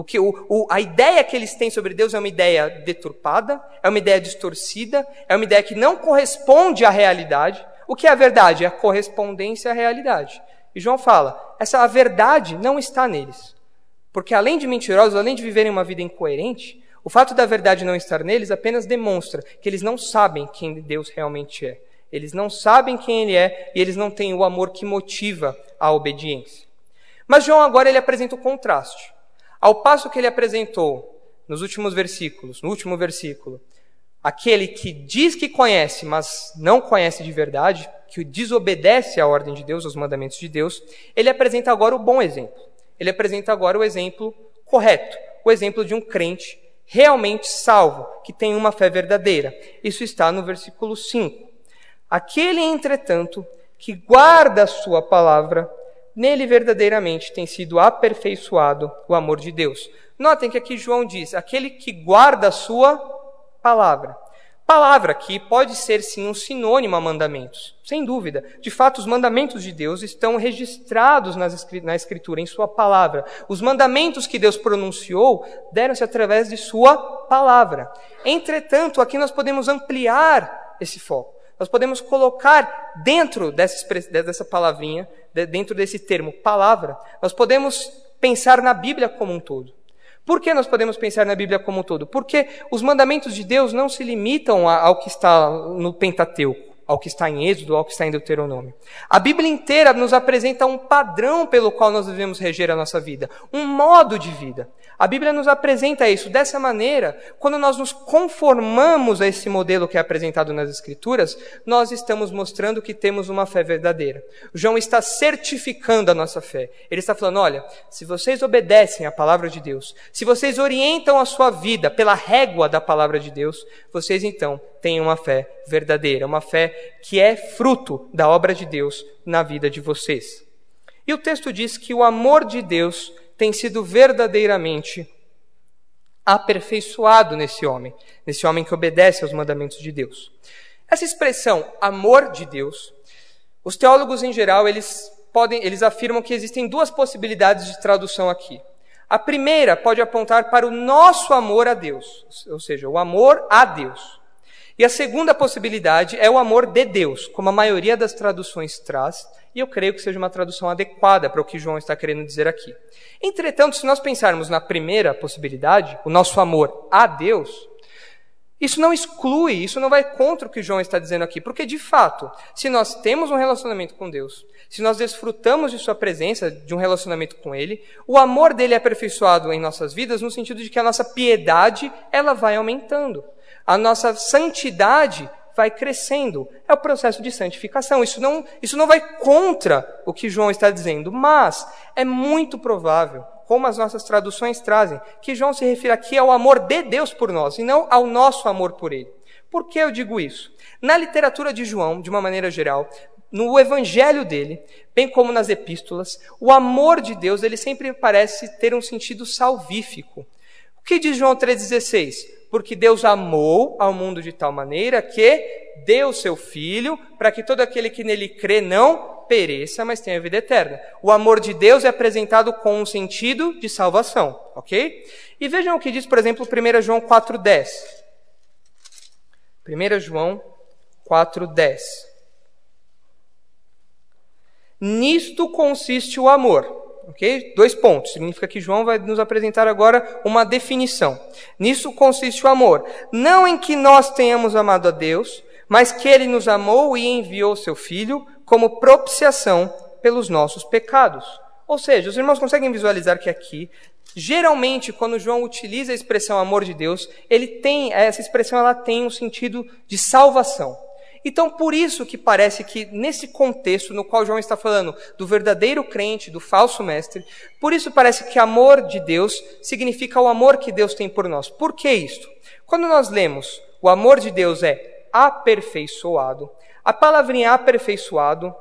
A ideia que eles têm sobre Deus é uma ideia deturpada, é uma ideia distorcida, é uma ideia que não corresponde à realidade. O que é a verdade? É a correspondência à realidade. E João fala, a verdade não está neles. Porque além de mentirosos, além de viverem uma vida incoerente, o fato da verdade não estar neles apenas demonstra que eles não sabem quem Deus realmente é. Eles não sabem quem Ele é e eles não têm o amor que motiva a obediência. Mas João agora ele apresenta o contraste. Ao passo que ele apresentou no último versículo, aquele que diz que conhece, mas não conhece de verdade, que desobedece à ordem de Deus, aos mandamentos de Deus, ele apresenta agora o bom exemplo. Ele apresenta agora o exemplo correto, o exemplo de um crente realmente salvo, que tem uma fé verdadeira. Isso está no versículo 5. Aquele, entretanto, que guarda a sua palavra, nele verdadeiramente tem sido aperfeiçoado o amor de Deus. Notem que aqui João diz, aquele que guarda a sua palavra. Palavra aqui pode ser sim um sinônimo a mandamentos, sem dúvida. De fato, os mandamentos de Deus estão registrados na Escritura, em sua palavra. Os mandamentos que Deus pronunciou deram-se através de sua palavra. Entretanto, aqui nós podemos ampliar esse foco. Nós podemos colocar dentro dessa palavrinha, dentro desse termo palavra, nós podemos pensar na Bíblia como um todo. Por que nós podemos pensar na Bíblia como um todo? Porque os mandamentos de Deus não se limitam ao que está no Pentateuco, ao que está em Êxodo, ao que está em Deuteronômio. A Bíblia inteira nos apresenta um padrão pelo qual nós devemos reger a nossa vida, um modo de vida. A Bíblia nos apresenta isso. Dessa maneira, quando nós nos conformamos a esse modelo que é apresentado nas Escrituras, nós estamos mostrando que temos uma fé verdadeira. João está certificando a nossa fé. Ele está falando, olha, se vocês obedecem à palavra de Deus, se vocês orientam a sua vida pela régua da palavra de Deus, vocês então têm uma fé verdadeira, uma fé que é fruto da obra de Deus na vida de vocês. E o texto diz que o amor de Deus tem sido verdadeiramente aperfeiçoado nesse homem que obedece aos mandamentos de Deus. Essa expressão, amor de Deus, os teólogos em geral, eles afirmam que existem duas possibilidades de tradução aqui. A primeira pode apontar para o nosso amor a Deus, ou seja, o amor a Deus. E a segunda possibilidade é o amor de Deus, como a maioria das traduções traz, e eu creio que seja uma tradução adequada para o que João está querendo dizer aqui. Entretanto, se nós pensarmos na primeira possibilidade, o nosso amor a Deus, isso não exclui, isso não vai contra o que João está dizendo aqui, porque de fato, se nós temos um relacionamento com Deus, se nós desfrutamos de sua presença, de um relacionamento com Ele, o amor dele é aperfeiçoado em nossas vidas no sentido de que a nossa piedade, ela vai aumentando. A nossa santidade vai crescendo. É o processo de santificação. Isso não vai contra o que João está dizendo, mas é muito provável, como as nossas traduções trazem, que João se refira aqui ao amor de Deus por nós, e não ao nosso amor por Ele. Por que eu digo isso? Na literatura de João, de uma maneira geral, no evangelho dele, bem como nas epístolas, o amor de Deus, ele sempre parece ter um sentido salvífico. O que diz João 3,16? Porque Deus amou ao mundo de tal maneira que deu seu Filho para que todo aquele que nele crê não pereça, mas tenha vida eterna. O amor de Deus é apresentado com um sentido de salvação, ok? E vejam o que diz, por exemplo, 1 João 4,10. 1 João 4,10. Nisto consiste o amor, ok? 2 pontos. Significa que João vai nos apresentar agora uma definição. Nisso consiste o amor. Não em que nós tenhamos amado a Deus, mas que Ele nos amou e enviou seu Filho como propiciação pelos nossos pecados. Ou seja, os irmãos conseguem visualizar que aqui, geralmente, quando João utiliza a expressão amor de Deus, essa expressão ela tem um sentido de salvação. Então, por isso que parece que nesse contexto no qual João está falando do verdadeiro crente, do falso mestre, por isso parece que amor de Deus significa o amor que Deus tem por nós. Por que isto? Quando nós lemos o amor de Deus é aperfeiçoado, a palavrinha aperfeiçoado,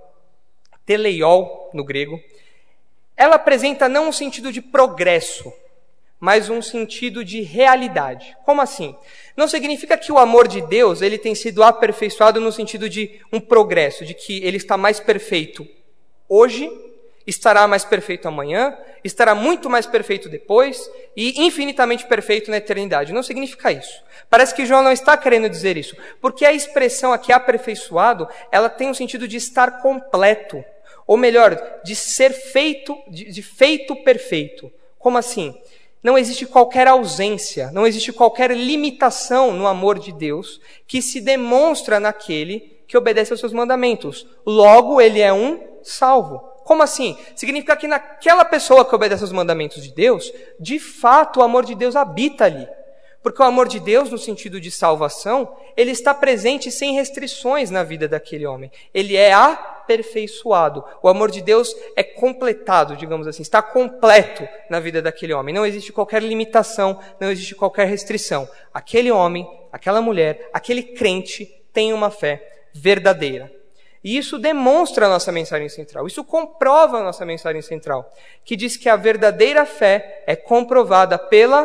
teleiol no grego, ela apresenta não um sentido de progresso, mas um sentido de realidade. Como assim? Não significa que o amor de Deus ele tem sido aperfeiçoado no sentido de um progresso, de que ele está mais perfeito hoje, estará mais perfeito amanhã, estará muito mais perfeito depois e infinitamente perfeito na eternidade. Não significa isso. Parece que João não está querendo dizer isso, porque a expressão aqui aperfeiçoado, ela tem um sentido de estar completo, ou melhor, de ser feito, de feito perfeito. Como assim? Não existe qualquer ausência, não existe qualquer limitação no amor de Deus que se demonstra naquele que obedece aos seus mandamentos. Logo, ele é um salvo. Como assim? Significa que naquela pessoa que obedece aos mandamentos de Deus, de fato o amor de Deus habita ali. Porque o amor de Deus, no sentido de salvação, ele está presente sem restrições na vida daquele homem. Ele é aperfeiçoado. O amor de Deus é completado, digamos assim, está completo na vida daquele homem. Não existe qualquer limitação, não existe qualquer restrição. Aquele homem, aquela mulher, aquele crente tem uma fé verdadeira. E isso demonstra a nossa mensagem central. Isso comprova a nossa mensagem central, que diz que a verdadeira fé é comprovada pela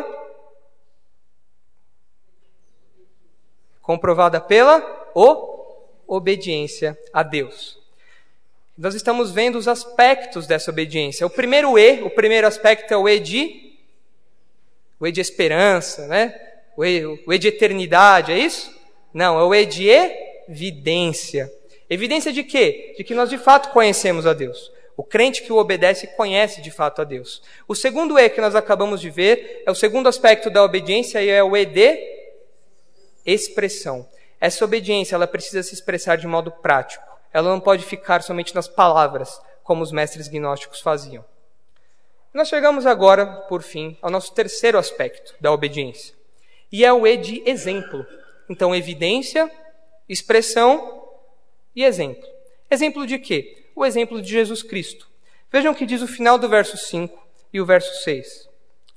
obediência a Deus. Nós estamos vendo os aspectos dessa obediência. O primeiro aspecto é o E de esperança, né? O E de eternidade, é isso? Não, é o E de evidência. Evidência de quê? De que nós de fato conhecemos a Deus. O crente que o obedece conhece de fato a Deus. O segundo E que nós acabamos de ver é o segundo aspecto da obediência e é o E de expressão. Essa obediência, ela precisa se expressar de modo prático. Ela não pode ficar somente nas palavras, como os mestres gnósticos faziam. Nós chegamos agora, por fim, ao nosso terceiro aspecto da obediência. E é o E de exemplo. Então, evidência, expressão e exemplo. Exemplo de quê? O exemplo de Jesus Cristo. Vejam o que diz o final do verso 5 e o verso 6.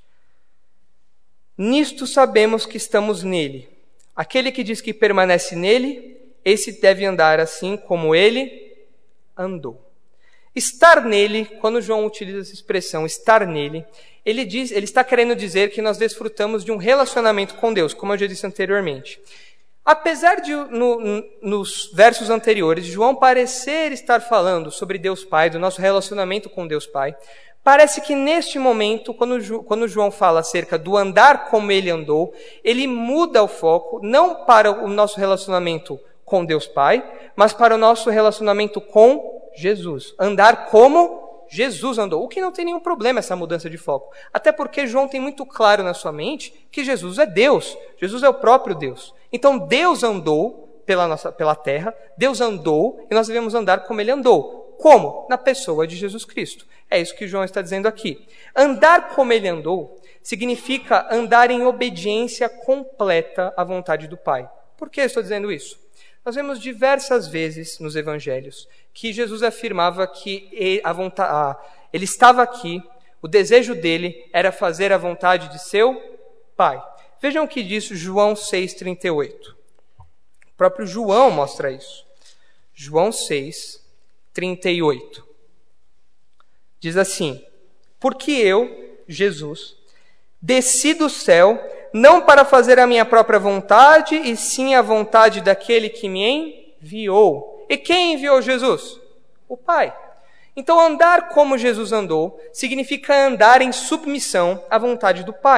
Nisto sabemos que estamos nele. Aquele que diz que permanece nele, esse deve andar assim como ele andou. Estar nele, quando João utiliza essa expressão, estar nele, ele está querendo dizer que nós desfrutamos de um relacionamento com Deus, como eu já disse anteriormente. Apesar de, nos versos anteriores, João parecer estar falando sobre Deus Pai, do nosso relacionamento com Deus Pai, parece que neste momento, quando João fala acerca do andar como ele andou, ele muda o foco, não para o nosso relacionamento com Deus Pai, mas para o nosso relacionamento com Jesus. Andar como Jesus andou. O que não tem nenhum problema essa mudança de foco. Até porque João tem muito claro na sua mente que Jesus é Deus. Jesus é o próprio Deus. Então Deus andou pela terra, Deus andou e nós devemos andar como ele andou. Como? Na pessoa de Jesus Cristo. É isso que João está dizendo aqui. Andar como ele andou significa andar em obediência completa à vontade do Pai. Por que eu estou dizendo isso? Nós vemos diversas vezes nos evangelhos que Jesus afirmava que ele estava aqui, o desejo dele era fazer a vontade de seu Pai. Vejam o que diz João 6,38. O próprio João mostra isso. João 6,38. Diz assim: porque eu, Jesus, desci do céu, não para fazer a minha própria vontade, e sim a vontade daquele que me enviou. E quem enviou Jesus? O Pai. Então, andar como Jesus andou significa andar em submissão à vontade do Pai.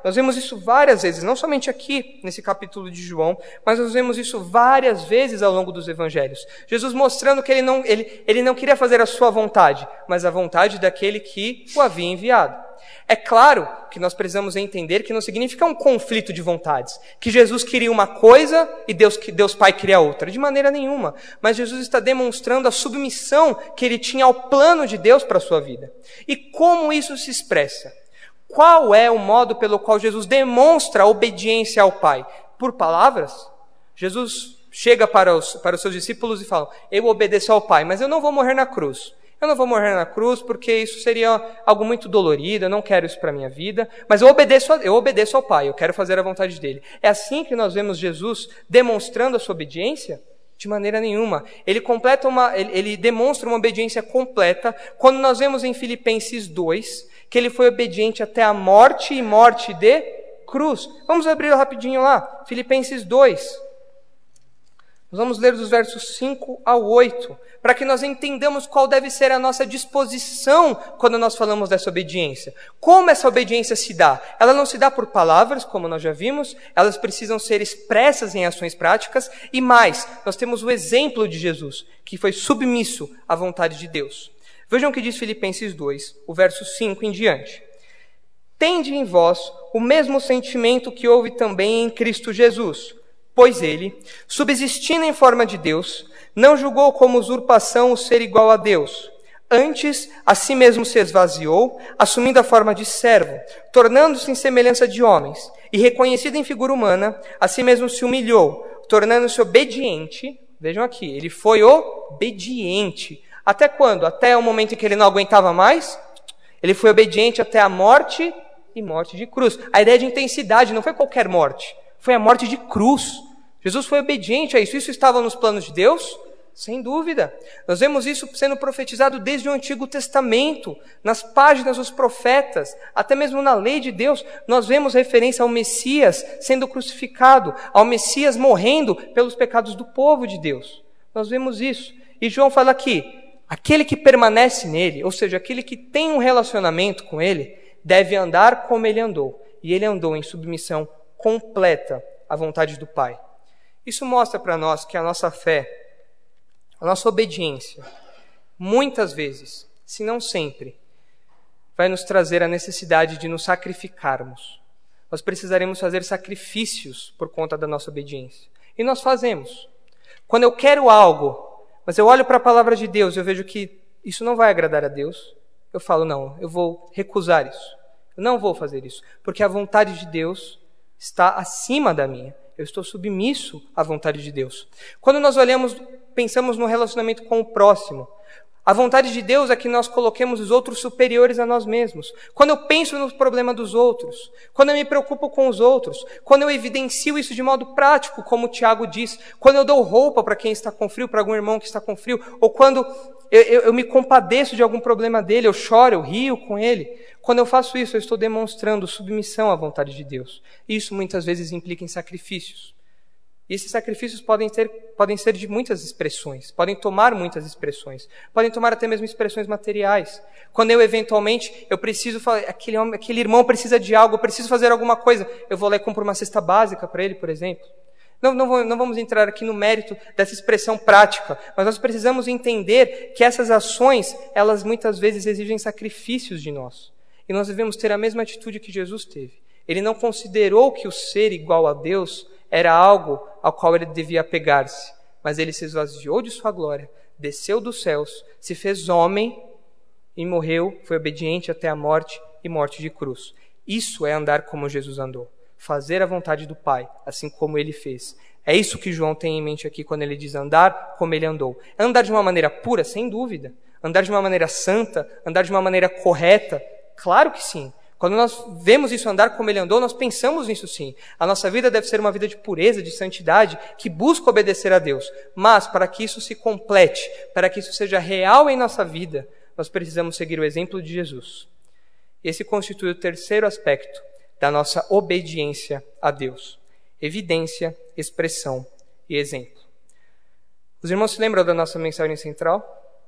Nós vemos isso várias vezes, não somente aqui, nesse capítulo de João, mas nós vemos isso várias vezes ao longo dos evangelhos. Jesus mostrando que ele não queria fazer a sua vontade, mas a vontade daquele que o havia enviado. É claro que nós precisamos entender que não significa um conflito de vontades, que Jesus queria uma coisa e Deus Pai queria outra, de maneira nenhuma. Mas Jesus está demonstrando a submissão que ele tinha ao plano de Deus para a sua vida. E como isso se expressa? Qual é o modo pelo qual Jesus demonstra a obediência ao Pai? Por palavras? Jesus chega para os seus discípulos e fala: eu obedeço ao Pai, mas eu não vou morrer na cruz. Eu não vou morrer na cruz porque isso seria algo muito dolorido, eu não quero isso para a minha vida, mas eu obedeço ao Pai, eu quero fazer a vontade dele. É assim que nós vemos Jesus demonstrando a sua obediência? De maneira nenhuma. Ele demonstra uma obediência completa quando nós vemos em Filipenses 2 que ele foi obediente até a morte e morte de cruz. Vamos abrir rapidinho lá, Filipenses 2. Nós vamos ler dos versos 5 ao 8, para que nós entendamos qual deve ser a nossa disposição quando nós falamos dessa obediência. Como essa obediência se dá? Ela não se dá por palavras, como nós já vimos, elas precisam ser expressas em ações práticas, e mais, nós temos o exemplo de Jesus, que foi submisso à vontade de Deus. Vejam o que diz Filipenses 2, o verso 5 em diante. Tende em vós o mesmo sentimento que houve também em Cristo Jesus, pois ele, subsistindo em forma de Deus, não julgou como usurpação o ser igual a Deus. Antes, a si mesmo se esvaziou, assumindo a forma de servo, tornando-se em semelhança de homens, e reconhecido em figura humana, a si mesmo se humilhou, tornando-se obediente. Vejam aqui, ele foi obediente. Até quando? Até o momento em que ele não aguentava mais? Ele foi obediente até a morte e morte de cruz. A ideia de intensidade não foi qualquer morte, foi a morte de cruz. Jesus foi obediente a isso. Isso estava nos planos de Deus? Sem dúvida. Nós vemos isso sendo profetizado desde o Antigo Testamento, nas páginas dos profetas, até mesmo na lei de Deus. Nós vemos referência ao Messias sendo crucificado, ao Messias morrendo pelos pecados do povo de Deus. Nós vemos isso. E João fala aqui, aquele que permanece nele, ou seja, aquele que tem um relacionamento com ele, deve andar como ele andou. E ele andou em submissão completa à vontade do Pai. Isso mostra para nós que a nossa fé, a nossa obediência, muitas vezes, se não sempre, vai nos trazer a necessidade de nos sacrificarmos. Nós precisaremos fazer sacrifícios por conta da nossa obediência. E nós fazemos. Quando eu quero algo, mas eu olho para a palavra de Deus e eu vejo que isso não vai agradar a Deus, eu falo, não, eu vou recusar isso. Eu não vou fazer isso, porque a vontade de Deus está acima da minha. Eu estou submisso à vontade de Deus. Quando nós pensamos no relacionamento com o próximo, a vontade de Deus é que nós coloquemos os outros superiores a nós mesmos. Quando eu penso no problema dos outros, quando eu me preocupo com os outros, quando eu evidencio isso de modo prático, como o Tiago diz, quando eu dou roupa para quem está com frio, para algum irmão que está com frio, ou quando eu me compadeço de algum problema dele, eu choro, eu rio com ele. Quando eu faço isso, eu estou demonstrando submissão à vontade de Deus. Isso muitas vezes implica em sacrifícios. E esses sacrifícios podem ser de muitas expressões, podem tomar muitas expressões, podem tomar até mesmo expressões materiais. Quando eu preciso falar, aquele irmão precisa de algo, eu preciso fazer alguma coisa, eu vou lá e compro uma cesta básica para ele, por exemplo. Não vamos entrar aqui no mérito dessa expressão prática, mas nós precisamos entender que essas ações, elas muitas vezes exigem sacrifícios de nós. E nós devemos ter a mesma atitude que Jesus teve. Ele não considerou que o ser igual a Deus era algo ao qual ele devia apegar-se, mas ele se esvaziou de sua glória, desceu dos céus, se fez homem e morreu, foi obediente até a morte e morte de cruz. Isso é andar como Jesus andou, fazer a vontade do Pai, assim como ele fez. É isso que João tem em mente aqui quando ele diz andar como ele andou. Andar de uma maneira pura, sem dúvida. Andar de uma maneira santa, andar de uma maneira correta, claro que sim. Quando nós vemos isso andar como ele andou, nós pensamos nisso sim. A nossa vida deve ser uma vida de pureza, de santidade, que busca obedecer a Deus. Mas, para que isso se complete, para que isso seja real em nossa vida, nós precisamos seguir o exemplo de Jesus. Esse constitui o terceiro aspecto da nossa obediência a Deus. Evidência, expressão e exemplo. Os irmãos se lembram da nossa mensagem central?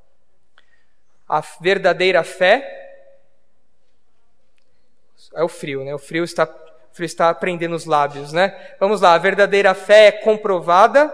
A verdadeira fé é o frio, né? O frio está aprendendo os lábios, né? Vamos lá, a verdadeira fé é comprovada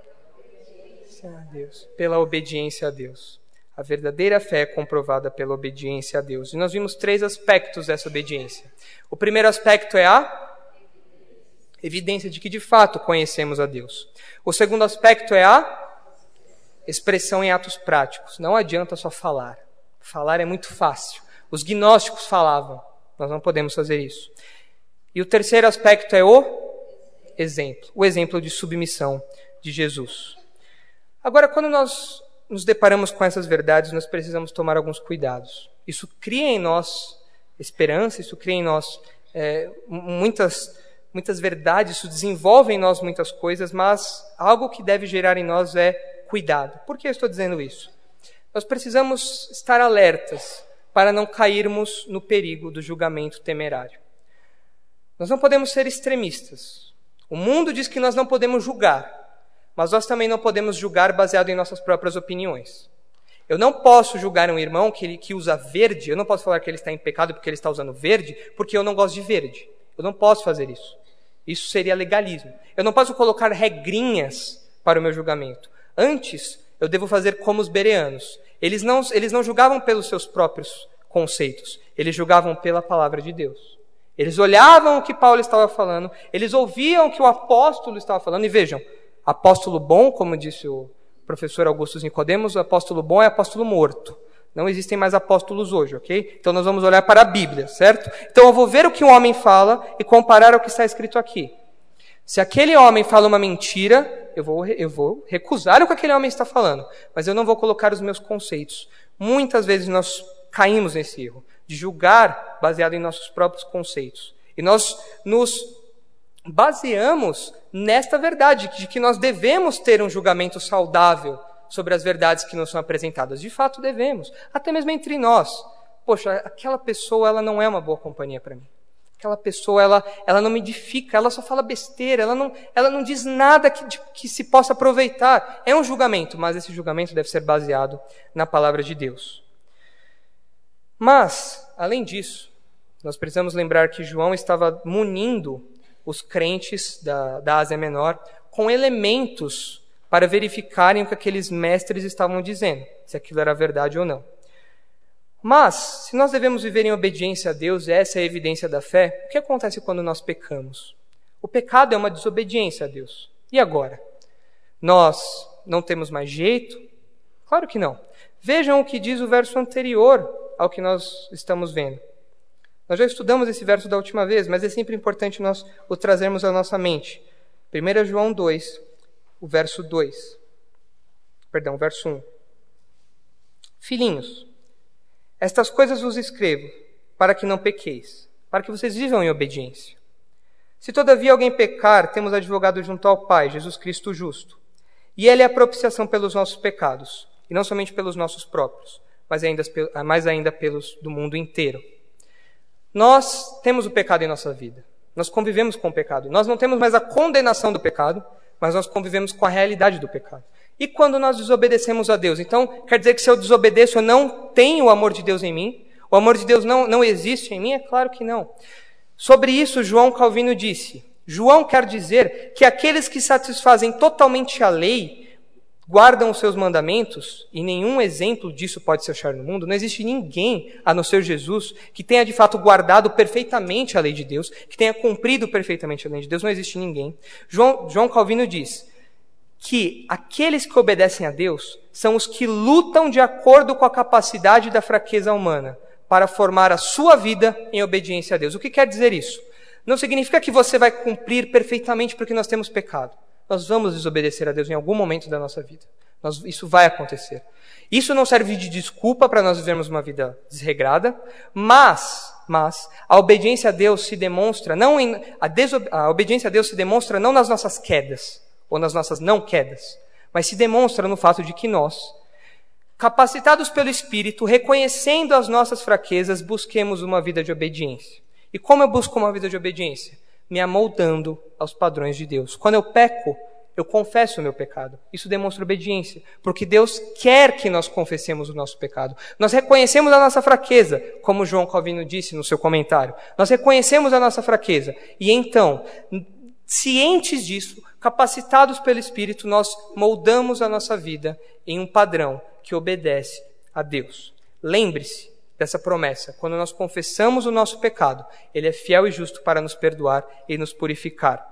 pela obediência a Deus. A verdadeira fé é comprovada pela obediência a Deus. E nós vimos 3 aspectos dessa obediência. O primeiro aspecto é a evidência de que de fato conhecemos a Deus. O segundo aspecto é a expressão em atos práticos. Não adianta só falar. Falar é muito fácil. Os gnósticos falavam. Nós não podemos fazer isso. E o terceiro aspecto é o exemplo. O exemplo de submissão de Jesus. Agora, quando nós nos deparamos com essas verdades, nós precisamos tomar alguns cuidados. Isso cria em nós esperança, isso cria em nós muitas verdades, isso desenvolve em nós muitas coisas, mas algo que deve gerar em nós é cuidado. Por que eu estou dizendo isso? Nós precisamos estar alertas para não cairmos no perigo do julgamento temerário. Nós não podemos ser extremistas. O mundo diz que nós não podemos julgar, mas nós também não podemos julgar baseado em nossas próprias opiniões. Eu não posso julgar um irmão que usa verde, eu não posso falar que ele está em pecado porque ele está usando verde, porque eu não gosto de verde. Eu não posso fazer isso. Isso seria legalismo. Eu não posso colocar regrinhas para o meu julgamento. Antes, eu devo fazer como os bereanos. Eles não julgavam pelos seus próprios conceitos, eles julgavam pela palavra de Deus. Eles olhavam o que Paulo estava falando, eles ouviam o que o apóstolo estava falando, e vejam, apóstolo bom, como disse o professor Augusto Nicodemos, o apóstolo bom é apóstolo morto. Não existem mais apóstolos hoje, ok? Então nós vamos olhar para a Bíblia, certo? Então eu vou ver o que um homem fala e comparar ao que está escrito aqui. Se aquele homem fala uma mentira, eu vou recusar o que aquele homem está falando, mas eu não vou colocar os meus conceitos. Muitas vezes nós caímos nesse erro, de julgar baseado em nossos próprios conceitos. E nós nos baseamos nesta verdade, de que nós devemos ter um julgamento saudável sobre as verdades que nos são apresentadas. De fato devemos, até mesmo entre nós. Poxa, aquela pessoa ela não é uma boa companhia para mim. Aquela pessoa ela não me edifica, ela só fala besteira, ela não diz nada que se possa aproveitar. É um julgamento, mas esse julgamento deve ser baseado na palavra de Deus. Mas, além disso, nós precisamos lembrar que João estava munindo os crentes da Ásia Menor com elementos para verificarem o que aqueles mestres estavam dizendo, se aquilo era verdade ou não. Mas, se nós devemos viver em obediência a Deus, essa é a evidência da fé, o que acontece quando nós pecamos? O pecado é uma desobediência a Deus. E agora? Nós não temos mais jeito? Claro que não. Vejam o que diz o verso anterior ao que nós estamos vendo. Nós já estudamos esse verso da última vez, mas é sempre importante nós o trazermos à nossa mente. 1 João 2, o verso 1. Filhinhos, estas coisas vos escrevo, para que não pequeis, para que vocês vivam em obediência. Se todavia alguém pecar, temos advogado junto ao Pai, Jesus Cristo justo. E Ele é a propiciação pelos nossos pecados, e não somente pelos nossos próprios, mas ainda pelos do mundo inteiro. Nós temos o pecado em nossa vida. Nós convivemos com o pecado. Nós não temos mais a condenação do pecado, mas nós convivemos com a realidade do pecado. E quando nós desobedecemos a Deus? Então, quer dizer que se eu desobedeço, eu não tenho o amor de Deus em mim? O amor de Deus não existe em mim? É claro que não. Sobre isso, João Calvino disse, João quer dizer que aqueles que satisfazem totalmente a lei, guardam os seus mandamentos, e nenhum exemplo disso pode se achar no mundo, não existe ninguém, a não ser Jesus, que tenha de fato guardado perfeitamente a lei de Deus, que tenha cumprido perfeitamente a lei de Deus, não existe ninguém. João Calvino diz que aqueles que obedecem a Deus são os que lutam de acordo com a capacidade da fraqueza humana para formar a sua vida em obediência a Deus. O que quer dizer isso? Não significa que você vai cumprir perfeitamente porque nós temos pecado. Nós vamos desobedecer a Deus em algum momento da nossa vida. Isso vai acontecer. Isso não serve de desculpa para nós vivermos uma vida desregrada, mas a obediência a Deus se demonstra a obediência a Deus se demonstra não nas nossas quedas ou nas nossas não quedas, mas se demonstra no fato de que nós, capacitados pelo Espírito, reconhecendo as nossas fraquezas, busquemos uma vida de obediência. E como eu busco uma vida de obediência? Me amoldando aos padrões de Deus. Quando eu peco, Eu confesso o meu pecado. Isso demonstra obediência, porque Deus quer que nós confessemos o nosso pecado. Nós reconhecemos a nossa fraqueza, como João Calvino disse no seu comentário. Nós reconhecemos a nossa fraqueza. E então, cientes disso, capacitados pelo Espírito, nós moldamos a nossa vida em um padrão que obedece a Deus. Lembre-se dessa promessa. Quando nós confessamos o nosso pecado, Ele é fiel e justo para nos perdoar e nos purificar.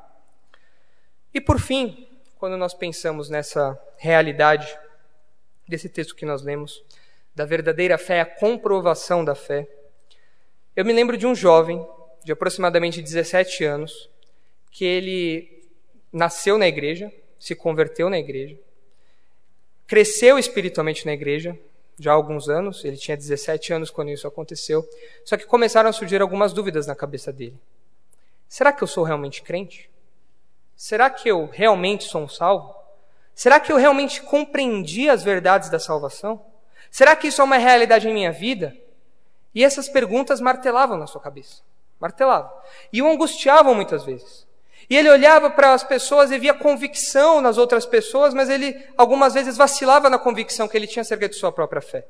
E por fim, quando nós pensamos nessa realidade desse texto que nós lemos, da verdadeira fé, a comprovação da fé, eu me lembro de um jovem de aproximadamente 17 anos, que ele nasceu na igreja, se converteu na igreja, cresceu espiritualmente na igreja, já há alguns anos, ele tinha 17 anos quando isso aconteceu, só que começaram a surgir algumas dúvidas na cabeça dele. Será que eu sou realmente crente? Será que eu realmente sou um salvo? Será que eu realmente compreendi as verdades da salvação? Será que isso é uma realidade em minha vida? E essas perguntas martelavam na sua cabeça. Martelavam. E o angustiavam muitas vezes. E ele olhava para as pessoas e via convicção nas outras pessoas, mas ele algumas vezes vacilava na convicção que ele tinha acerca de sua própria fé.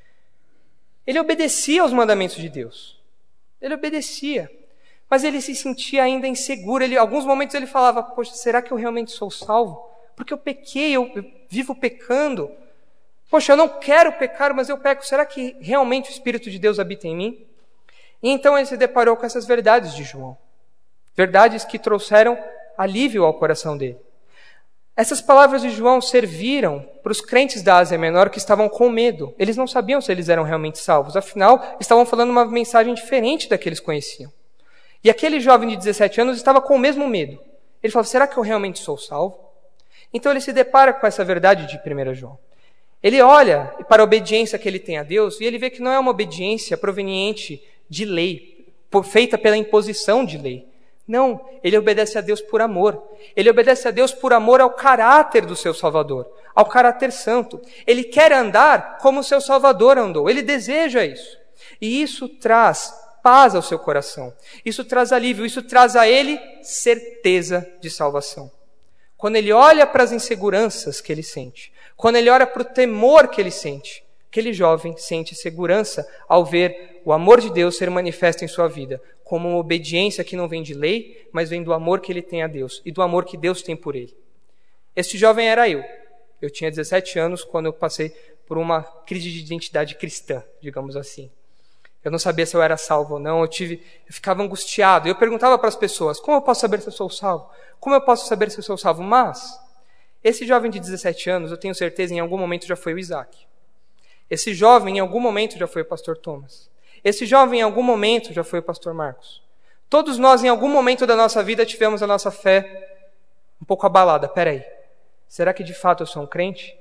Ele obedecia aos mandamentos de Deus. Ele obedecia. Mas ele se sentia ainda inseguro. Alguns momentos ele falava, poxa, será que eu realmente sou salvo? Porque eu pequei, eu vivo pecando. Poxa, eu não quero pecar, mas eu peco. Será que realmente o Espírito de Deus habita em mim? E então ele se deparou com essas verdades de João. Verdades que trouxeram alívio ao coração dele. Essas palavras de João serviram para os crentes da Ásia Menor que estavam com medo. Eles não sabiam se eles eram realmente salvos. Afinal, estavam falando uma mensagem diferente da que eles conheciam. E aquele jovem de 17 anos estava com o mesmo medo. Ele falava, será que eu realmente sou salvo? Então ele se depara com essa verdade de 1 João. Ele olha para a obediência que ele tem a Deus e ele vê que não é uma obediência proveniente de lei, feita pela imposição de lei. Não, ele obedece a Deus por amor. Ele obedece a Deus por amor ao caráter do seu Salvador, ao caráter santo. Ele quer andar como o seu Salvador andou. Ele deseja isso. E isso traz paz ao seu coração. Isso traz alívio. Isso traz a ele certeza de salvação. Quando ele olha para as inseguranças que ele sente, quando ele olha para o temor que ele sente, aquele jovem sente segurança ao ver o amor de Deus ser manifesto em sua vida, como uma obediência que não vem de lei, mas vem do amor que ele tem a Deus e do amor que Deus tem por ele. Este jovem era eu. Eu tinha 17 anos quando eu passei por uma crise de identidade cristã, digamos assim. Eu não sabia se eu era salvo ou não, eu ficava angustiado. Eu perguntava para as pessoas, como eu posso saber se eu sou salvo? Como eu posso saber se eu sou salvo? Mas, esse jovem de 17 anos, eu tenho certeza, em algum momento já foi o Isaac. Esse jovem, em algum momento, já foi o pastor Thomas. Esse jovem, em algum momento, já foi o pastor Marcos. Todos nós, em algum momento da nossa vida, tivemos a nossa fé um pouco abalada. Peraí, será que de fato eu sou um crente?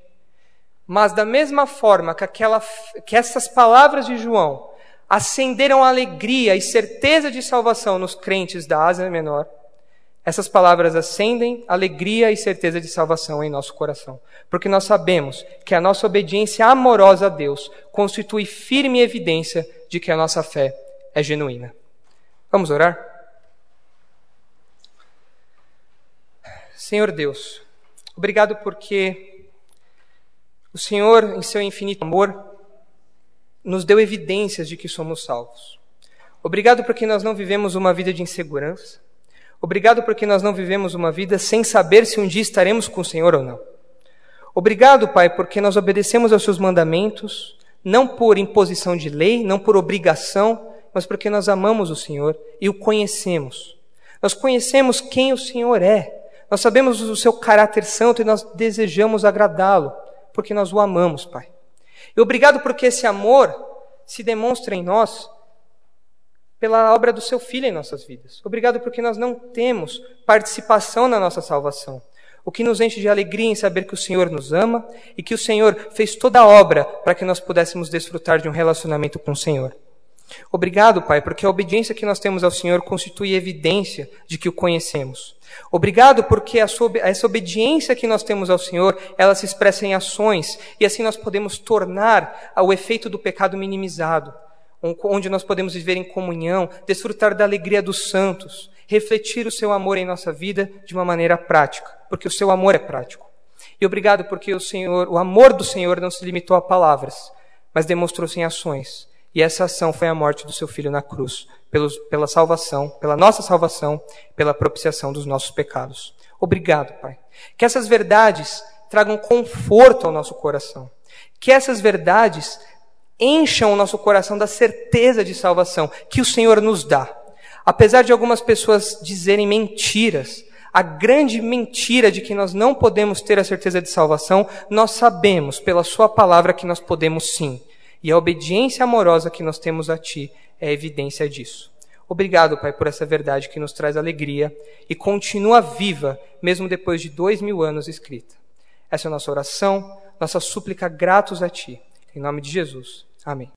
Mas da mesma forma que essas palavras de João acenderam alegria e certeza de salvação nos crentes da Ásia Menor, essas palavras acendem alegria e certeza de salvação em nosso coração. Porque nós sabemos que a nossa obediência amorosa a Deus constitui firme evidência de que a nossa fé é genuína. Vamos orar? Senhor Deus, obrigado porque o Senhor, em seu infinito amor, nos deu evidências de que somos salvos. Obrigado porque nós não vivemos uma vida de insegurança. Obrigado porque nós não vivemos uma vida sem saber se um dia estaremos com o Senhor ou não. Obrigado, Pai, porque nós obedecemos aos seus mandamentos, não por imposição de lei, não por obrigação, mas porque nós amamos o Senhor e o conhecemos. Nós conhecemos quem o Senhor é. Nós sabemos o seu caráter santo e nós desejamos agradá-lo, porque nós o amamos, Pai. E obrigado porque esse amor se demonstra em nós pela obra do seu Filho em nossas vidas. Obrigado porque nós não temos participação na nossa salvação. O que nos enche de alegria em saber que o Senhor nos ama e que o Senhor fez toda a obra para que nós pudéssemos desfrutar de um relacionamento com o Senhor. Obrigado, Pai, porque a obediência que nós temos ao Senhor constitui evidência de que o conhecemos. Obrigado porque essa obediência que nós temos ao Senhor, ela se expressa em ações e assim nós podemos tornar o efeito do pecado minimizado, onde nós podemos viver em comunhão, desfrutar da alegria dos santos, refletir o seu amor em nossa vida de uma maneira prática, porque o seu amor é prático. E obrigado porque o amor do Senhor não se limitou a palavras, mas demonstrou-se em ações. E essa ação foi a morte do seu Filho na cruz, pela salvação, pela nossa salvação, pela propiciação dos nossos pecados. Obrigado, Pai. Que essas verdades tragam conforto ao nosso coração. Que essas verdades encham o nosso coração da certeza de salvação que o Senhor nos dá. Apesar de algumas pessoas dizerem mentiras, a grande mentira de que nós não podemos ter a certeza de salvação, nós sabemos pela sua palavra que nós podemos sim. E a obediência amorosa que nós temos a Ti é evidência disso. Obrigado, Pai, por essa verdade que nos traz alegria e continua viva, mesmo depois de 2000 anos escrita. Essa é a nossa oração, nossa súplica gratos a Ti. Em nome de Jesus. Amém.